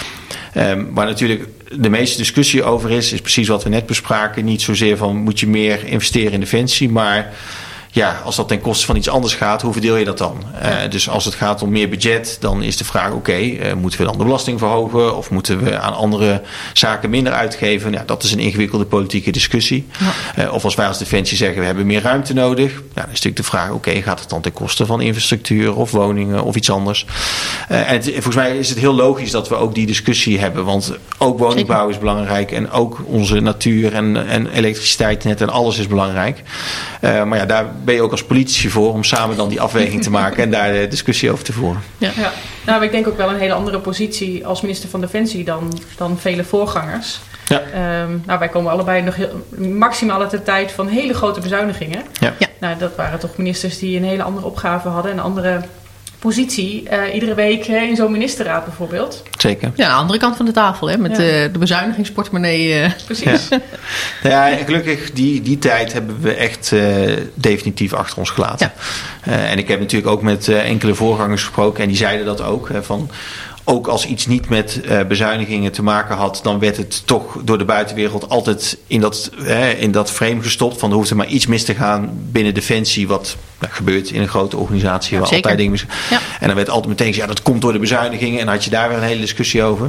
Waar natuurlijk de meeste discussie over is precies wat we net bespraken. Niet zozeer van moet je meer investeren in Defensie, maar als dat ten koste van iets anders gaat, hoe verdeel je dat dan? Dus als het gaat om meer budget, dan is de vraag moeten we dan de belasting verhogen of moeten we aan andere zaken minder uitgeven? Dat is een ingewikkelde politieke discussie. Ja. Of als wij als Defensie zeggen we hebben meer ruimte nodig, dan is natuurlijk de vraag gaat het dan ten koste van infrastructuur of woningen of iets anders? En volgens mij is het heel logisch dat we ook die discussie hebben, want ook woningbouw is belangrijk en ook onze natuur en elektriciteitsnet en alles is belangrijk. Maar daar ben je ook als politici voor om samen dan die afweging te maken en daar de discussie over te voeren. Ja. Nou, ik denk ook wel een hele andere positie als minister van Defensie dan vele voorgangers. Ja. Wij komen allebei nog maximaal uit de tijd van hele grote bezuinigingen. Ja. Nou, dat waren toch ministers die een hele andere opgave hadden en een andere positie iedere week in zo'n ministerraad bijvoorbeeld. Zeker. Ja, aan de andere kant van de tafel, hè, met de bezuinigingsportemonnee. Precies. Ja, gelukkig die tijd hebben we echt definitief achter ons gelaten. Ja. En ik heb natuurlijk ook met enkele voorgangers gesproken en die zeiden dat ook. Ook als iets niet met bezuinigingen te maken had, dan werd het toch door de buitenwereld altijd in dat frame gestopt. Van er hoeft er maar iets mis te gaan binnen Defensie, wat gebeurt in een grote organisatie waar altijd dingen mis. Ja. En dan werd altijd meteen gezegd, dat komt door de bezuinigingen. En dan had je daar weer een hele discussie over.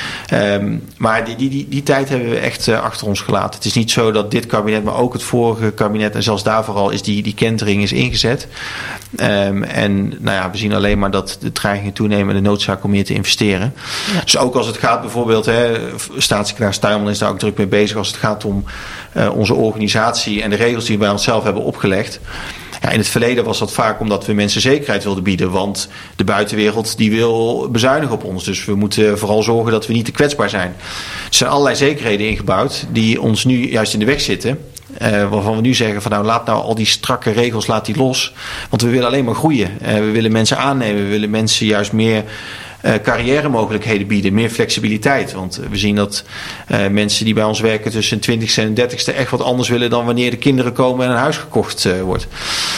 Maar die tijd hebben we echt achter ons gelaten. Het is niet zo dat dit kabinet, maar ook het vorige kabinet, en zelfs daarvoor al is die kentering is ingezet. En we zien alleen maar dat de dreigingen toenemen en de noodzaak om meer te investeren. Ja. Dus ook als het gaat bijvoorbeeld, staatssecretaris Tuinman is daar ook druk mee bezig, als het gaat om onze organisatie en de regels die we bij onszelf hebben opgelegd. Ja, in het verleden was dat vaak omdat we mensen zekerheid wilden bieden. Want de buitenwereld die wil bezuinigen op ons. Dus we moeten vooral zorgen dat we niet te kwetsbaar zijn. Er zijn allerlei zekerheden ingebouwd die ons nu juist in de weg zitten. Waarvan we nu zeggen van laat al die strakke regels laat die los. Want we willen alleen maar groeien. We willen mensen aannemen. We willen mensen juist meer carrière-mogelijkheden bieden, meer flexibiliteit. Want we zien dat mensen die bij ons werken tussen 20ste en 30ste echt wat anders willen dan wanneer de kinderen komen en een huis gekocht wordt.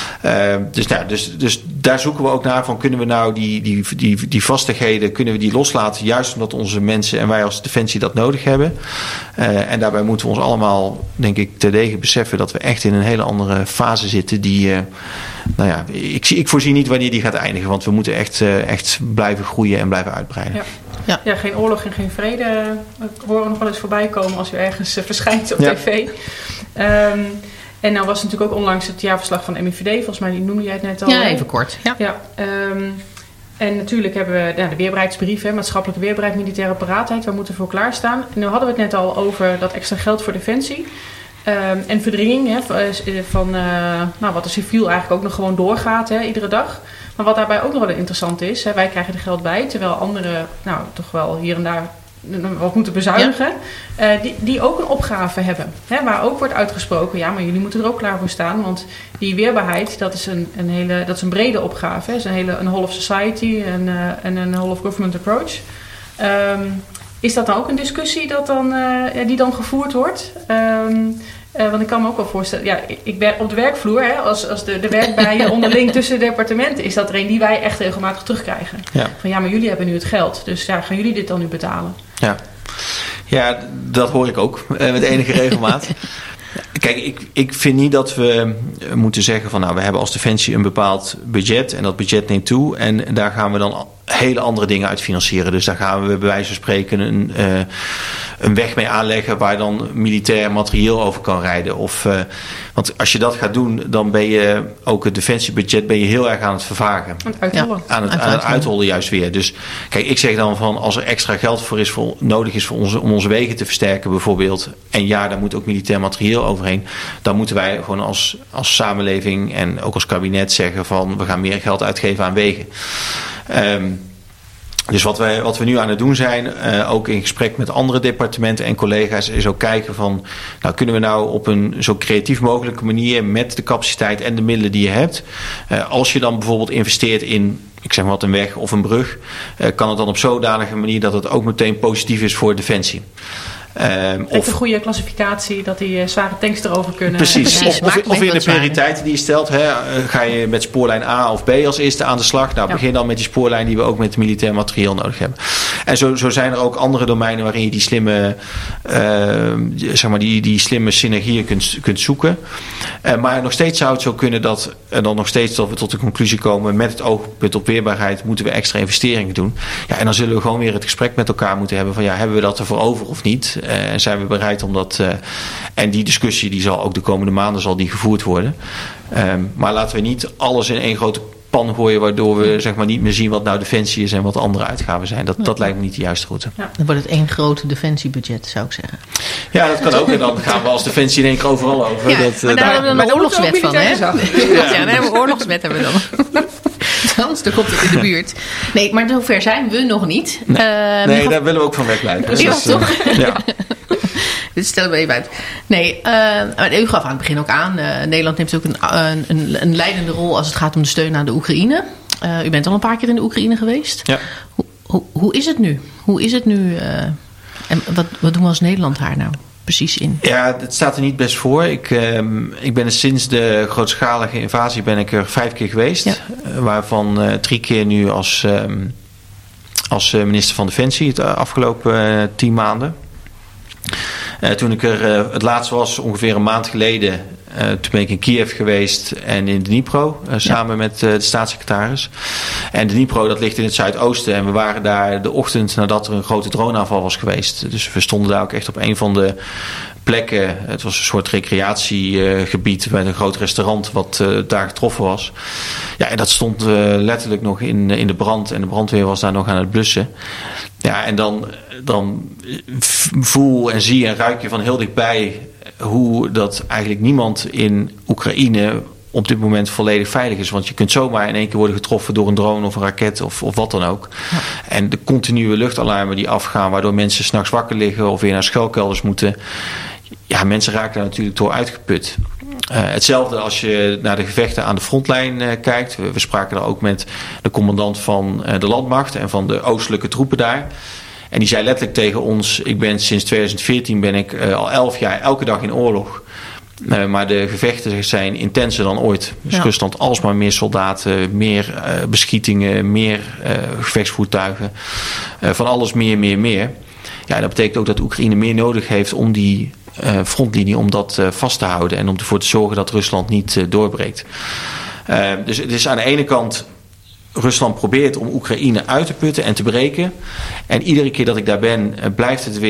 Dus daar zoeken we ook naar van, kunnen we nou die vastigheden, kunnen we die loslaten, juist omdat onze mensen en wij als Defensie dat nodig hebben. En daarbij moeten we ons allemaal, denk ik, terdege beseffen dat we echt in een hele andere fase zitten die, ik voorzie niet wanneer die gaat eindigen, want we moeten echt blijven groeien en blijven uitbreiden. Ja, geen oorlog en geen vrede horen nog wel eens voorbij komen als u ergens verschijnt op tv. En nou was natuurlijk ook onlangs het jaarverslag van MIVD, volgens mij noemde jij het net al. Ja, even kort. En natuurlijk hebben we de weerbaarheidsbrief, maatschappelijke weerbaarheid, militaire paraatheid, waar moeten we voor klaarstaan. En nu hadden we het net al over dat extra geld voor Defensie. En verdringing van wat de civiel eigenlijk ook nog gewoon doorgaat iedere dag. Maar wat daarbij ook nog wel interessant is, wij krijgen er geld bij, terwijl anderen toch wel hier en daar wat moeten bezuinigen, die ook een opgave hebben. Waar ook wordt uitgesproken, maar jullie moeten er ook klaar voor staan. Want die weerbaarheid, dat is een brede opgave. Het is een whole of society en een whole of government approach. Is dat dan ook een discussie die dan gevoerd wordt? Want ik kan me ook wel voorstellen, ik ben op de werkvloer, als de werkbijen onderling tussen de departementen, is dat er een die wij echt regelmatig terugkrijgen. Van maar jullie hebben nu het geld, dus gaan jullie dit dan nu betalen? Ja, dat hoor ik ook met enige regelmaat. Kijk, ik vind niet dat we moeten zeggen van we hebben als Defensie een bepaald budget en dat budget neemt toe en daar gaan we dan hele andere dingen uit financieren. Dus daar gaan we bij wijze van spreken een weg mee aanleggen waar dan militair materieel over kan rijden. Want als je dat gaat doen, dan ben je ook het defensiebudget heel erg aan het vervagen. Aan het uithollen juist weer. Dus kijk, ik zeg dan van als er extra geld nodig is om onze wegen te versterken bijvoorbeeld, en daar moet ook militair materieel overheen, dan moeten wij gewoon als samenleving en ook als kabinet zeggen van we gaan meer geld uitgeven aan wegen. Dus wat we nu aan het doen zijn, ook in gesprek met andere departementen en collega's, is ook kijken van, kunnen we nou op een zo creatief mogelijke manier met de capaciteit en de middelen die je hebt, als je dan bijvoorbeeld investeert in, ik zeg maar wat, een weg of een brug, kan het dan op zodanige manier dat het ook meteen positief is voor Defensie. Of een goede klassificatie, dat die zware tanks erover kunnen. Precies. Of in de prioriteiten die je stelt. Ga je met spoorlijn A of B als eerste aan de slag? Begin dan met die spoorlijn die we ook met militair materieel nodig hebben. En zo zijn er ook andere domeinen waarin je die slimme, die slimme synergieën kunt zoeken. Maar nog steeds zou het zo kunnen dat dan nog steeds dat we tot de conclusie komen, met het oogpunt op weerbaarheid moeten we extra investeringen doen. En dan zullen we gewoon weer het gesprek met elkaar moeten hebben van hebben we dat ervoor over of niet? En zijn we bereid om dat... en die discussie die zal ook de komende maanden gevoerd worden. Maar laten we niet alles in één grote pan gooien, waardoor we niet meer zien wat nou Defensie is en wat andere uitgaven zijn. Dat lijkt me niet de juiste route. Dan wordt het één grote Defensiebudget, zou ik zeggen. Ja, dat kan ook. En dan gaan we als Defensie in één keer overal over. Maar daar hebben we dan een oorlogswet van, hè? Ja, daar hebben we een oorlogswet hebben we dan. Anders dan komt het in de buurt. Nee, maar zover zijn we nog niet. Nee, daar willen we ook van wegblijven. Ja, toch? Dit stellen we even uit. Nee, u gaf aan het begin ook aan. Nederland neemt ook een leidende rol als het gaat om de steun aan de Oekraïne. U bent al een paar keer in de Oekraïne geweest. Ja. Hoe is het nu? En wat doen we als Nederland daar nou precies in? Ja, het staat er niet best voor. Ik ben er sinds de grootschalige invasie ben ik er 5 keer geweest. Ja. Waarvan 3 keer nu als minister van Defensie de afgelopen 10 maanden. Toen ik er het laatst was, ongeveer een maand geleden, toen ben ik in Kiev geweest en in Dnipro, samen met de staatssecretaris. En Dnipro, dat ligt in het zuidoosten en we waren daar de ochtend nadat er een grote droneaanval was geweest. Dus we stonden daar ook echt op een van de plekken. Het was een soort recreatiegebied met een groot restaurant wat daar getroffen was. Ja, en dat stond letterlijk nog in de brand en de brandweer was daar nog aan het blussen. Ja, en dan voel en zie en ruik je van heel dichtbij hoe dat eigenlijk niemand in Oekraïne op dit moment volledig veilig is. Want je kunt zomaar in één keer worden getroffen door een drone of een raket of wat dan ook. Ja. En de continue luchtalarmen die afgaan, waardoor mensen 's nachts wakker liggen of weer naar schuilkelders moeten. Ja, mensen raken daar natuurlijk door uitgeput. Hetzelfde als je naar de gevechten aan de frontlijn kijkt. We spraken daar ook met de commandant van de landmacht en van de oostelijke troepen daar. En die zei letterlijk tegen ons, sinds 2014 ben ik al 11 jaar elke dag in oorlog. Maar de gevechten zijn intenser dan ooit. Dus Rusland alsmaar meer soldaten, meer beschietingen, meer gevechtsvoertuigen. Van alles meer. Ja, dat betekent ook dat Oekraïne meer nodig heeft om die frontlinie, om dat vast te houden. En om ervoor te zorgen dat Rusland niet doorbreekt. Dus het is aan de ene kant, Rusland probeert om Oekraïne uit te putten en te breken. En iedere keer dat ik daar ben, blijft het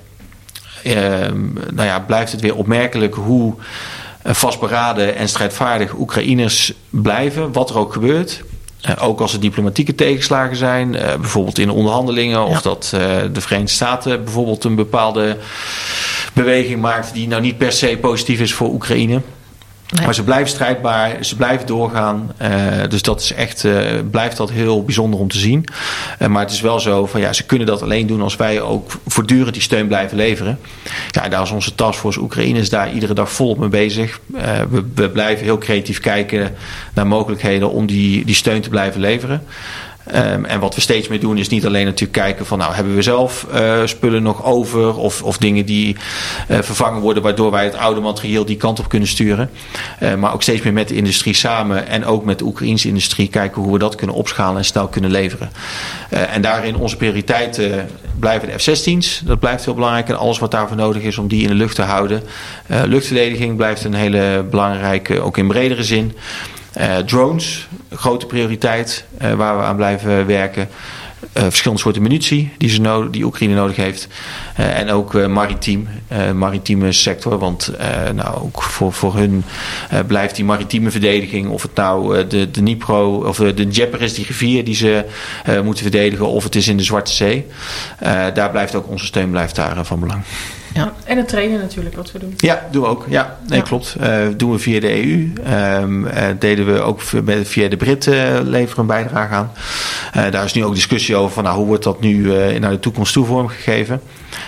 weer opmerkelijk hoe vastberaden en strijdvaardig Oekraïners blijven, wat er ook gebeurt. Ook als er diplomatieke tegenslagen zijn, bijvoorbeeld in onderhandelingen, of dat de Verenigde Staten bijvoorbeeld een bepaalde beweging maakt die nou niet per se positief is voor Oekraïne. Nee. Maar ze blijven strijdbaar, ze blijven doorgaan. Dus dat is echt, blijft dat heel bijzonder om te zien. Maar het is wel zo van ze kunnen dat alleen doen als wij ook voortdurend die steun blijven leveren. Ja, daar is onze taskforce Oekraïne is daar iedere dag volop mee bezig. We blijven heel creatief kijken naar mogelijkheden om die steun te blijven leveren. En wat we steeds meer doen is niet alleen natuurlijk kijken van hebben we zelf spullen nog over of dingen die vervangen worden waardoor wij het oude materieel die kant op kunnen sturen. Maar ook steeds meer met de industrie samen en ook met de Oekraïnse industrie kijken hoe we dat kunnen opschalen en snel kunnen leveren. En daarin onze prioriteiten blijven de F-16's. Dat blijft heel belangrijk en alles wat daarvoor nodig is om die in de lucht te houden. Luchtverdediging blijft een hele belangrijke, ook in bredere zin. Drones, grote prioriteit waar we aan blijven werken. Verschillende soorten munitie die Oekraïne nodig heeft. En ook maritieme sector. Want ook voor hun blijft die maritieme verdediging. Of het nou de Dnipro of de Dnieper is, die rivier die ze moeten verdedigen. Of het is in de Zwarte Zee. Daar blijft ook onze steun daar van belang. Ja, en het trainen natuurlijk, wat we doen. Ja, doen we ook. Ja, klopt. Doen we via de EU. Deden we ook via de Britten leveren een bijdrage aan. Daar is nu ook discussie over van hoe wordt dat nu naar de toekomst toe vormgegeven.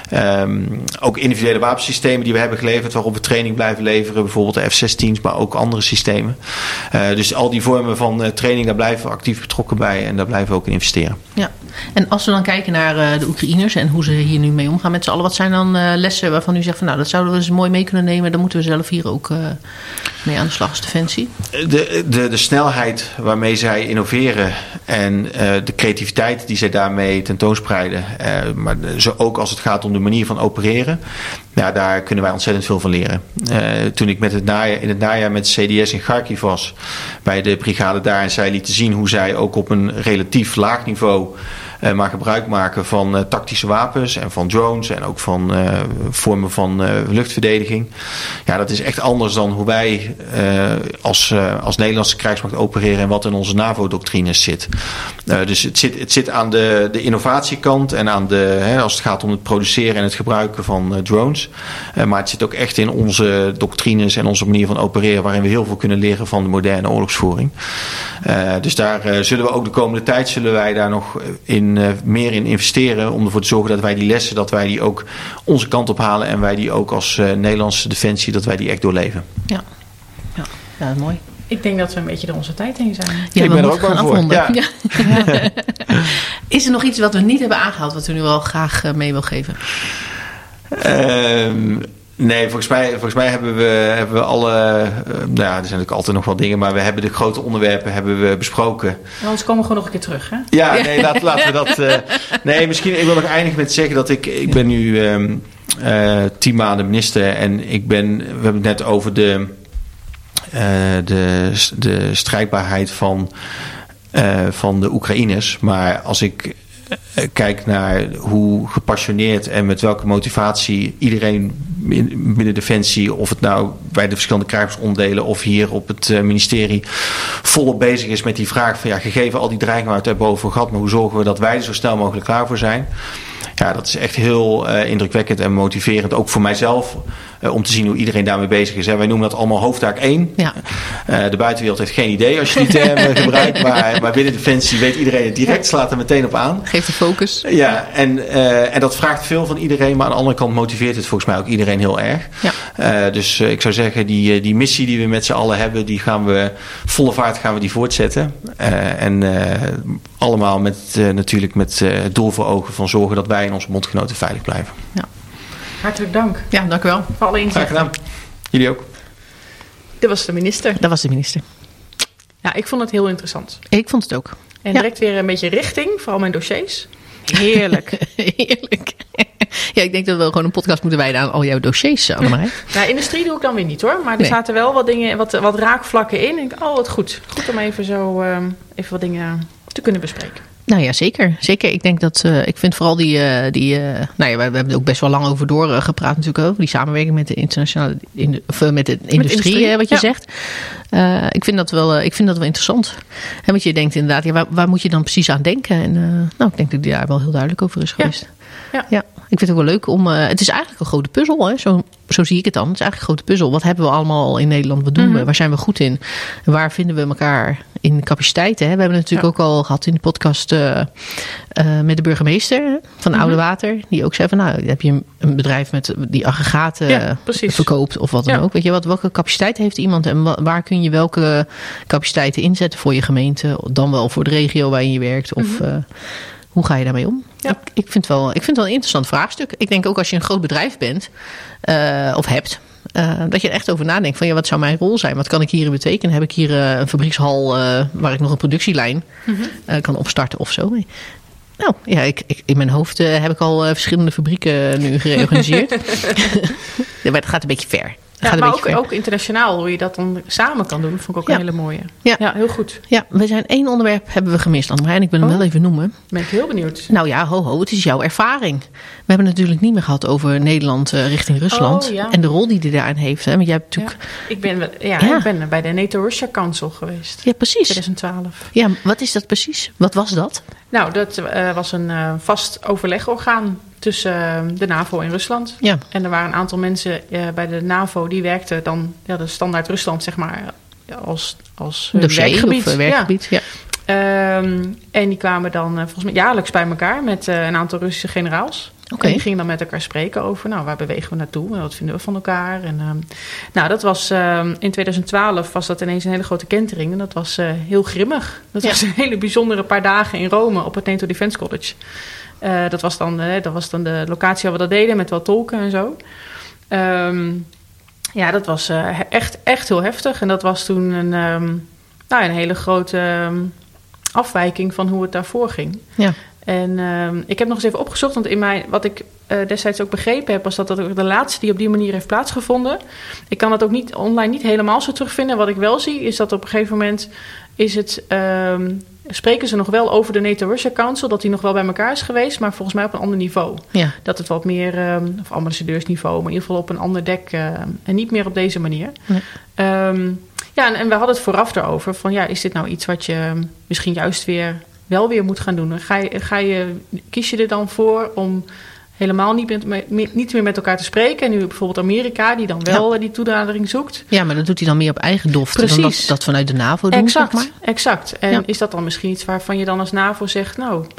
Ook individuele wapensystemen die we hebben geleverd, waarop we training blijven leveren. Bijvoorbeeld de F-16's, maar ook andere systemen. Dus al die vormen van training, daar blijven we actief betrokken bij. En daar blijven we ook in investeren. Ja, en als we dan kijken naar de Oekraïners en hoe ze hier nu mee omgaan met z'n allen. Wat zijn dan lessen waarvan u zegt van dat zouden we eens mooi mee kunnen nemen. Dan moeten we zelf hier ook mee aan de slag als Defensie. De snelheid waarmee zij innoveren en de creativiteit die zij daarmee tentoonspreiden. Maar ook als het gaat om de manier van opereren. Ja, daar kunnen wij ontzettend veel van leren. Toen ik in het najaar met CDS in Kharkiv was, bij de brigade daar, en zij lieten zien hoe zij ook op een relatief laag niveau maar gebruik maken van tactische wapens en van drones en ook van vormen van luchtverdediging. Ja, dat is echt anders dan hoe wij als Nederlandse krijgsmacht opereren en wat in onze NAVO-doctrines zit. Dus het zit aan de innovatiekant en aan als het gaat om het produceren en het gebruiken van drones. Maar het zit ook echt in onze doctrines en onze manier van opereren, waarin we heel veel kunnen leren van de moderne oorlogsvoering. Dus daar zullen we ook de komende tijd daar nog meer in investeren om ervoor te zorgen dat wij die lessen, dat wij die ook onze kant op halen en wij die ook als Nederlandse defensie, dat wij die echt doorleven. Ja, dat is mooi. Ik denk dat we een beetje door onze tijd heen zijn. Ja, ik ben er ook bang voor. Ja. Ja. Is er nog iets wat we niet hebben aangehaald, wat u nu wel graag mee wil geven? Nee, volgens mij hebben we alle. Er zijn natuurlijk altijd nog wel dingen, maar we hebben de grote onderwerpen besproken. En anders komen we gewoon nog een keer terug, hè? Ja, nee, laten we dat. Nee, misschien. Ik wil nog eindigen met zeggen dat ik ben nu 10 maanden minister en we hebben het net over de strijdbaarheid van de Oekraïners. Maar als ik kijk naar hoe gepassioneerd en met welke motivatie iedereen binnen Defensie, of het nou bij de verschillende krijgsonderdelen of hier op het ministerie, volop bezig is met die vraag van gegeven al die dreigingen waar we het hebben over gehad, maar hoe zorgen we dat wij er zo snel mogelijk klaar voor zijn? Ja, dat is echt heel indrukwekkend en motiverend. Ook voor mijzelf om te zien hoe iedereen daarmee bezig is. Hè. Wij noemen dat allemaal hoofdtaak 1. Ja. De buitenwereld heeft geen idee als je die term gebruikt. Maar binnen Defensie weet iedereen het direct. Slaat er meteen op aan. Geeft de focus. Ja, en dat vraagt veel van iedereen. Maar aan de andere kant motiveert het volgens mij ook iedereen heel erg. Ja. Dus ik zou zeggen, die missie die we met z'n allen hebben, die gaan we volle vaart voortzetten. Allemaal natuurlijk met het doel voor ogen van zorgen dat wij en onze bondgenoten veilig blijven. Ja. Hartelijk dank. Ja, dank u wel. Voor alle inzichten. Graag gedaan. Jullie ook. Dat was de minister. Dat was de minister. Ja, ik vond het heel interessant. Ik vond het ook. En direct weer een beetje richting voor al mijn dossiers. Heerlijk. Heerlijk. Ja, ik denk dat we gewoon een podcast moeten wijden aan al jouw dossiers, Annemarie. Nou, industrie doe ik dan weer niet hoor. Maar er zaten wel wat dingen, wat raakvlakken in. En ik wat goed. Goed om even zo even wat dingen te kunnen bespreken. Nou ja, zeker. Zeker. Ik denk dat, ik vind vooral we hebben er ook best wel lang over doorgepraat natuurlijk over. Die samenwerking met de internationale, met de industrie, wat je zegt. Ik vind dat wel interessant. En want je denkt inderdaad, ja, waar moet je dan precies aan denken? En ik denk dat die daar wel heel duidelijk over is geweest. Ja. Ik vind het ook wel leuk om... het is eigenlijk een grote puzzel. Hè? Zo zie ik het dan. Het is eigenlijk een grote puzzel. Wat hebben we allemaal in Nederland? Wat doen we? Waar zijn we goed in? En waar vinden we elkaar in capaciteiten? Hè? We hebben het natuurlijk ook al gehad in de podcast met de burgemeester van Oude Water. Die ook zei van, nou, heb je een bedrijf met die aggregaten verkoopt of wat dan ook. Weet je wat? Welke capaciteit heeft iemand? En waar kun je welke capaciteiten inzetten voor je gemeente? Dan wel voor de regio waarin je werkt? Of... hoe ga je daarmee om? Ja. Ik vind het wel een interessant vraagstuk. Ik denk ook als je een groot bedrijf bent of hebt, dat je er echt over nadenkt van wat zou mijn rol zijn? Wat kan ik hierin betekenen? Heb ik hier een fabriekshal waar ik nog een productielijn kan opstarten of zo? Nou ja, in mijn hoofd heb ik al verschillende fabrieken nu gereorganiseerd. Maar het gaat een beetje ver. Ja, maar ook internationaal, hoe je dat dan samen kan doen, vond ik ook een hele mooie. Ja, heel goed. Ja, we zijn 1 onderwerp hebben we gemist, Annemarie, en ik wil hem wel even noemen. Ben ik heel benieuwd. Nou ja, het is jouw ervaring. We hebben het natuurlijk niet meer gehad over Nederland richting Rusland en de rol die die daarin heeft. Hè? Want jij hebt natuurlijk... Ik ben bij de NATO-Russia Council geweest. Ja, precies. 2012. Ja, wat is dat precies? Wat was dat? Nou, dat was een vast overlegorgaan tussen de NAVO en Rusland. Ja. En er waren een aantal mensen bij de NAVO die werkten dan de standaard Rusland, zeg maar, als werkgebied. Werkgebied, ja. En die kwamen dan volgens mij jaarlijks bij elkaar met een aantal Russische generaals. Okay. En die gingen dan met elkaar spreken over, waar bewegen we naartoe en wat vinden we van elkaar. En, dat was in 2012 was dat ineens een hele grote kentering en dat was heel grimmig. Dat was een hele bijzondere paar dagen in Rome op het NATO Defense College. Dat was dan de locatie waar we dat deden met wat tolken en zo. Dat was echt heel heftig. En dat was toen een hele grote afwijking van hoe het daarvoor ging. Ja. En ik heb nog eens even opgezocht, want wat ik destijds ook begrepen heb, was dat ook de laatste die op die manier heeft plaatsgevonden. Ik kan het ook online niet helemaal zo terugvinden. Wat ik wel zie, is dat op een gegeven moment spreken ze nog wel over de NATO-Russia Council, dat die nog wel bij elkaar is geweest, maar volgens mij op een ander niveau. Ja. Dat het wat meer, of ambassadeursniveau, maar in ieder geval op een ander dek en niet meer op deze manier. Nee. En we hadden het vooraf erover van, is dit nou iets wat je misschien juist wel weer moet gaan doen? Kies je er dan voor om helemaal niet meer met elkaar te spreken? En nu bijvoorbeeld Amerika, die dan wel die toenadering zoekt. Ja, maar dat doet hij dan meer op eigen doft dan dat vanuit de NAVO doen, zeg maar. Exact. En is dat dan misschien iets waarvan je dan als NAVO zegt,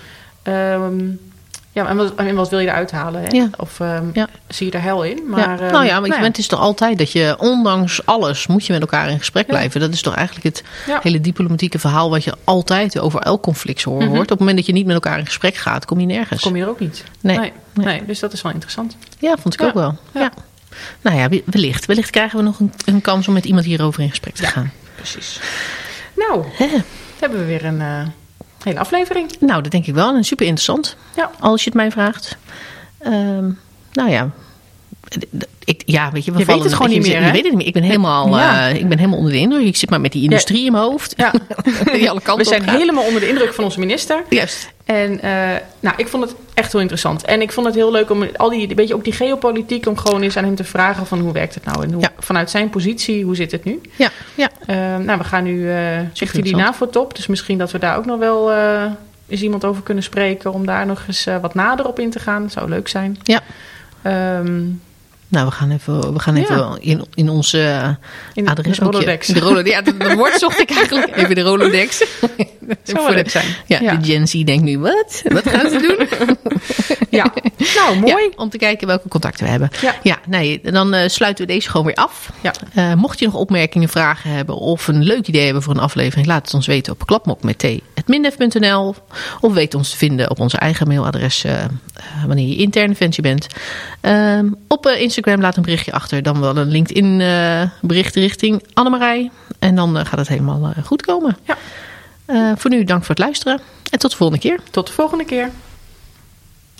en wat wil je eruit halen? Hè? Ja. Of zie je er hel in? Maar, het is toch altijd dat je, ondanks alles, moet je met elkaar in gesprek blijven. Dat is toch eigenlijk het hele diplomatieke verhaal wat je altijd over elk conflict hoort. Op het moment dat je niet met elkaar in gesprek gaat, kom je nergens. Kom je er ook niet. Nee, dus dat is wel interessant. Ja, vond ik ook wel. Ja. Nou ja, wellicht krijgen we nog een kans om met iemand hierover in gesprek te gaan. Precies. Nou, hebben we weer een hele aflevering. Nou, dat denk ik wel. En super interessant. Ja. Als je het mij vraagt. Weet je, je weet het gewoon niet meer. Je weet het niet meer. Ik ben helemaal onder de indruk. Ik zit maar met die industrie in mijn hoofd. Ja. Die alle kanten we zijn helemaal onder de indruk van onze minister. Juist. En ik vond het echt heel interessant. En ik vond het heel leuk om ook die geopolitiek, om gewoon eens aan hem te vragen van hoe werkt het nou? En vanuit zijn positie, hoe zit het nu? Ja. We gaan nu, zegt hij die NAVO-top. Dus misschien dat we daar ook nog wel eens iemand over kunnen spreken om daar nog eens wat nader op in te gaan. Dat zou leuk zijn. Ja. Nou, we gaan even in onze adresboekje. De Rolodex. De Rolodex. Ja, dat woord zocht ik eigenlijk. Even de Rolodex. Zou wel leuk zijn. Ja, de Gen Z denkt nu, wat? Wat gaan ze doen? Ja, nou mooi. Ja, om te kijken welke contacten we hebben. Ja. Dan sluiten we deze gewoon weer af. Ja. Mocht je nog opmerkingen, vragen hebben of een leuk idee hebben voor een aflevering, laat het ons weten op klapmok@minef.nl of weet ons te vinden op onze eigen mailadres wanneer je intern eventje bent. Op Instagram laat een berichtje achter. Dan wel een LinkedIn bericht richting Annemarij. En dan gaat het helemaal goed komen. Ja. Voor nu dank voor het luisteren. En tot de volgende keer. Tot de volgende keer.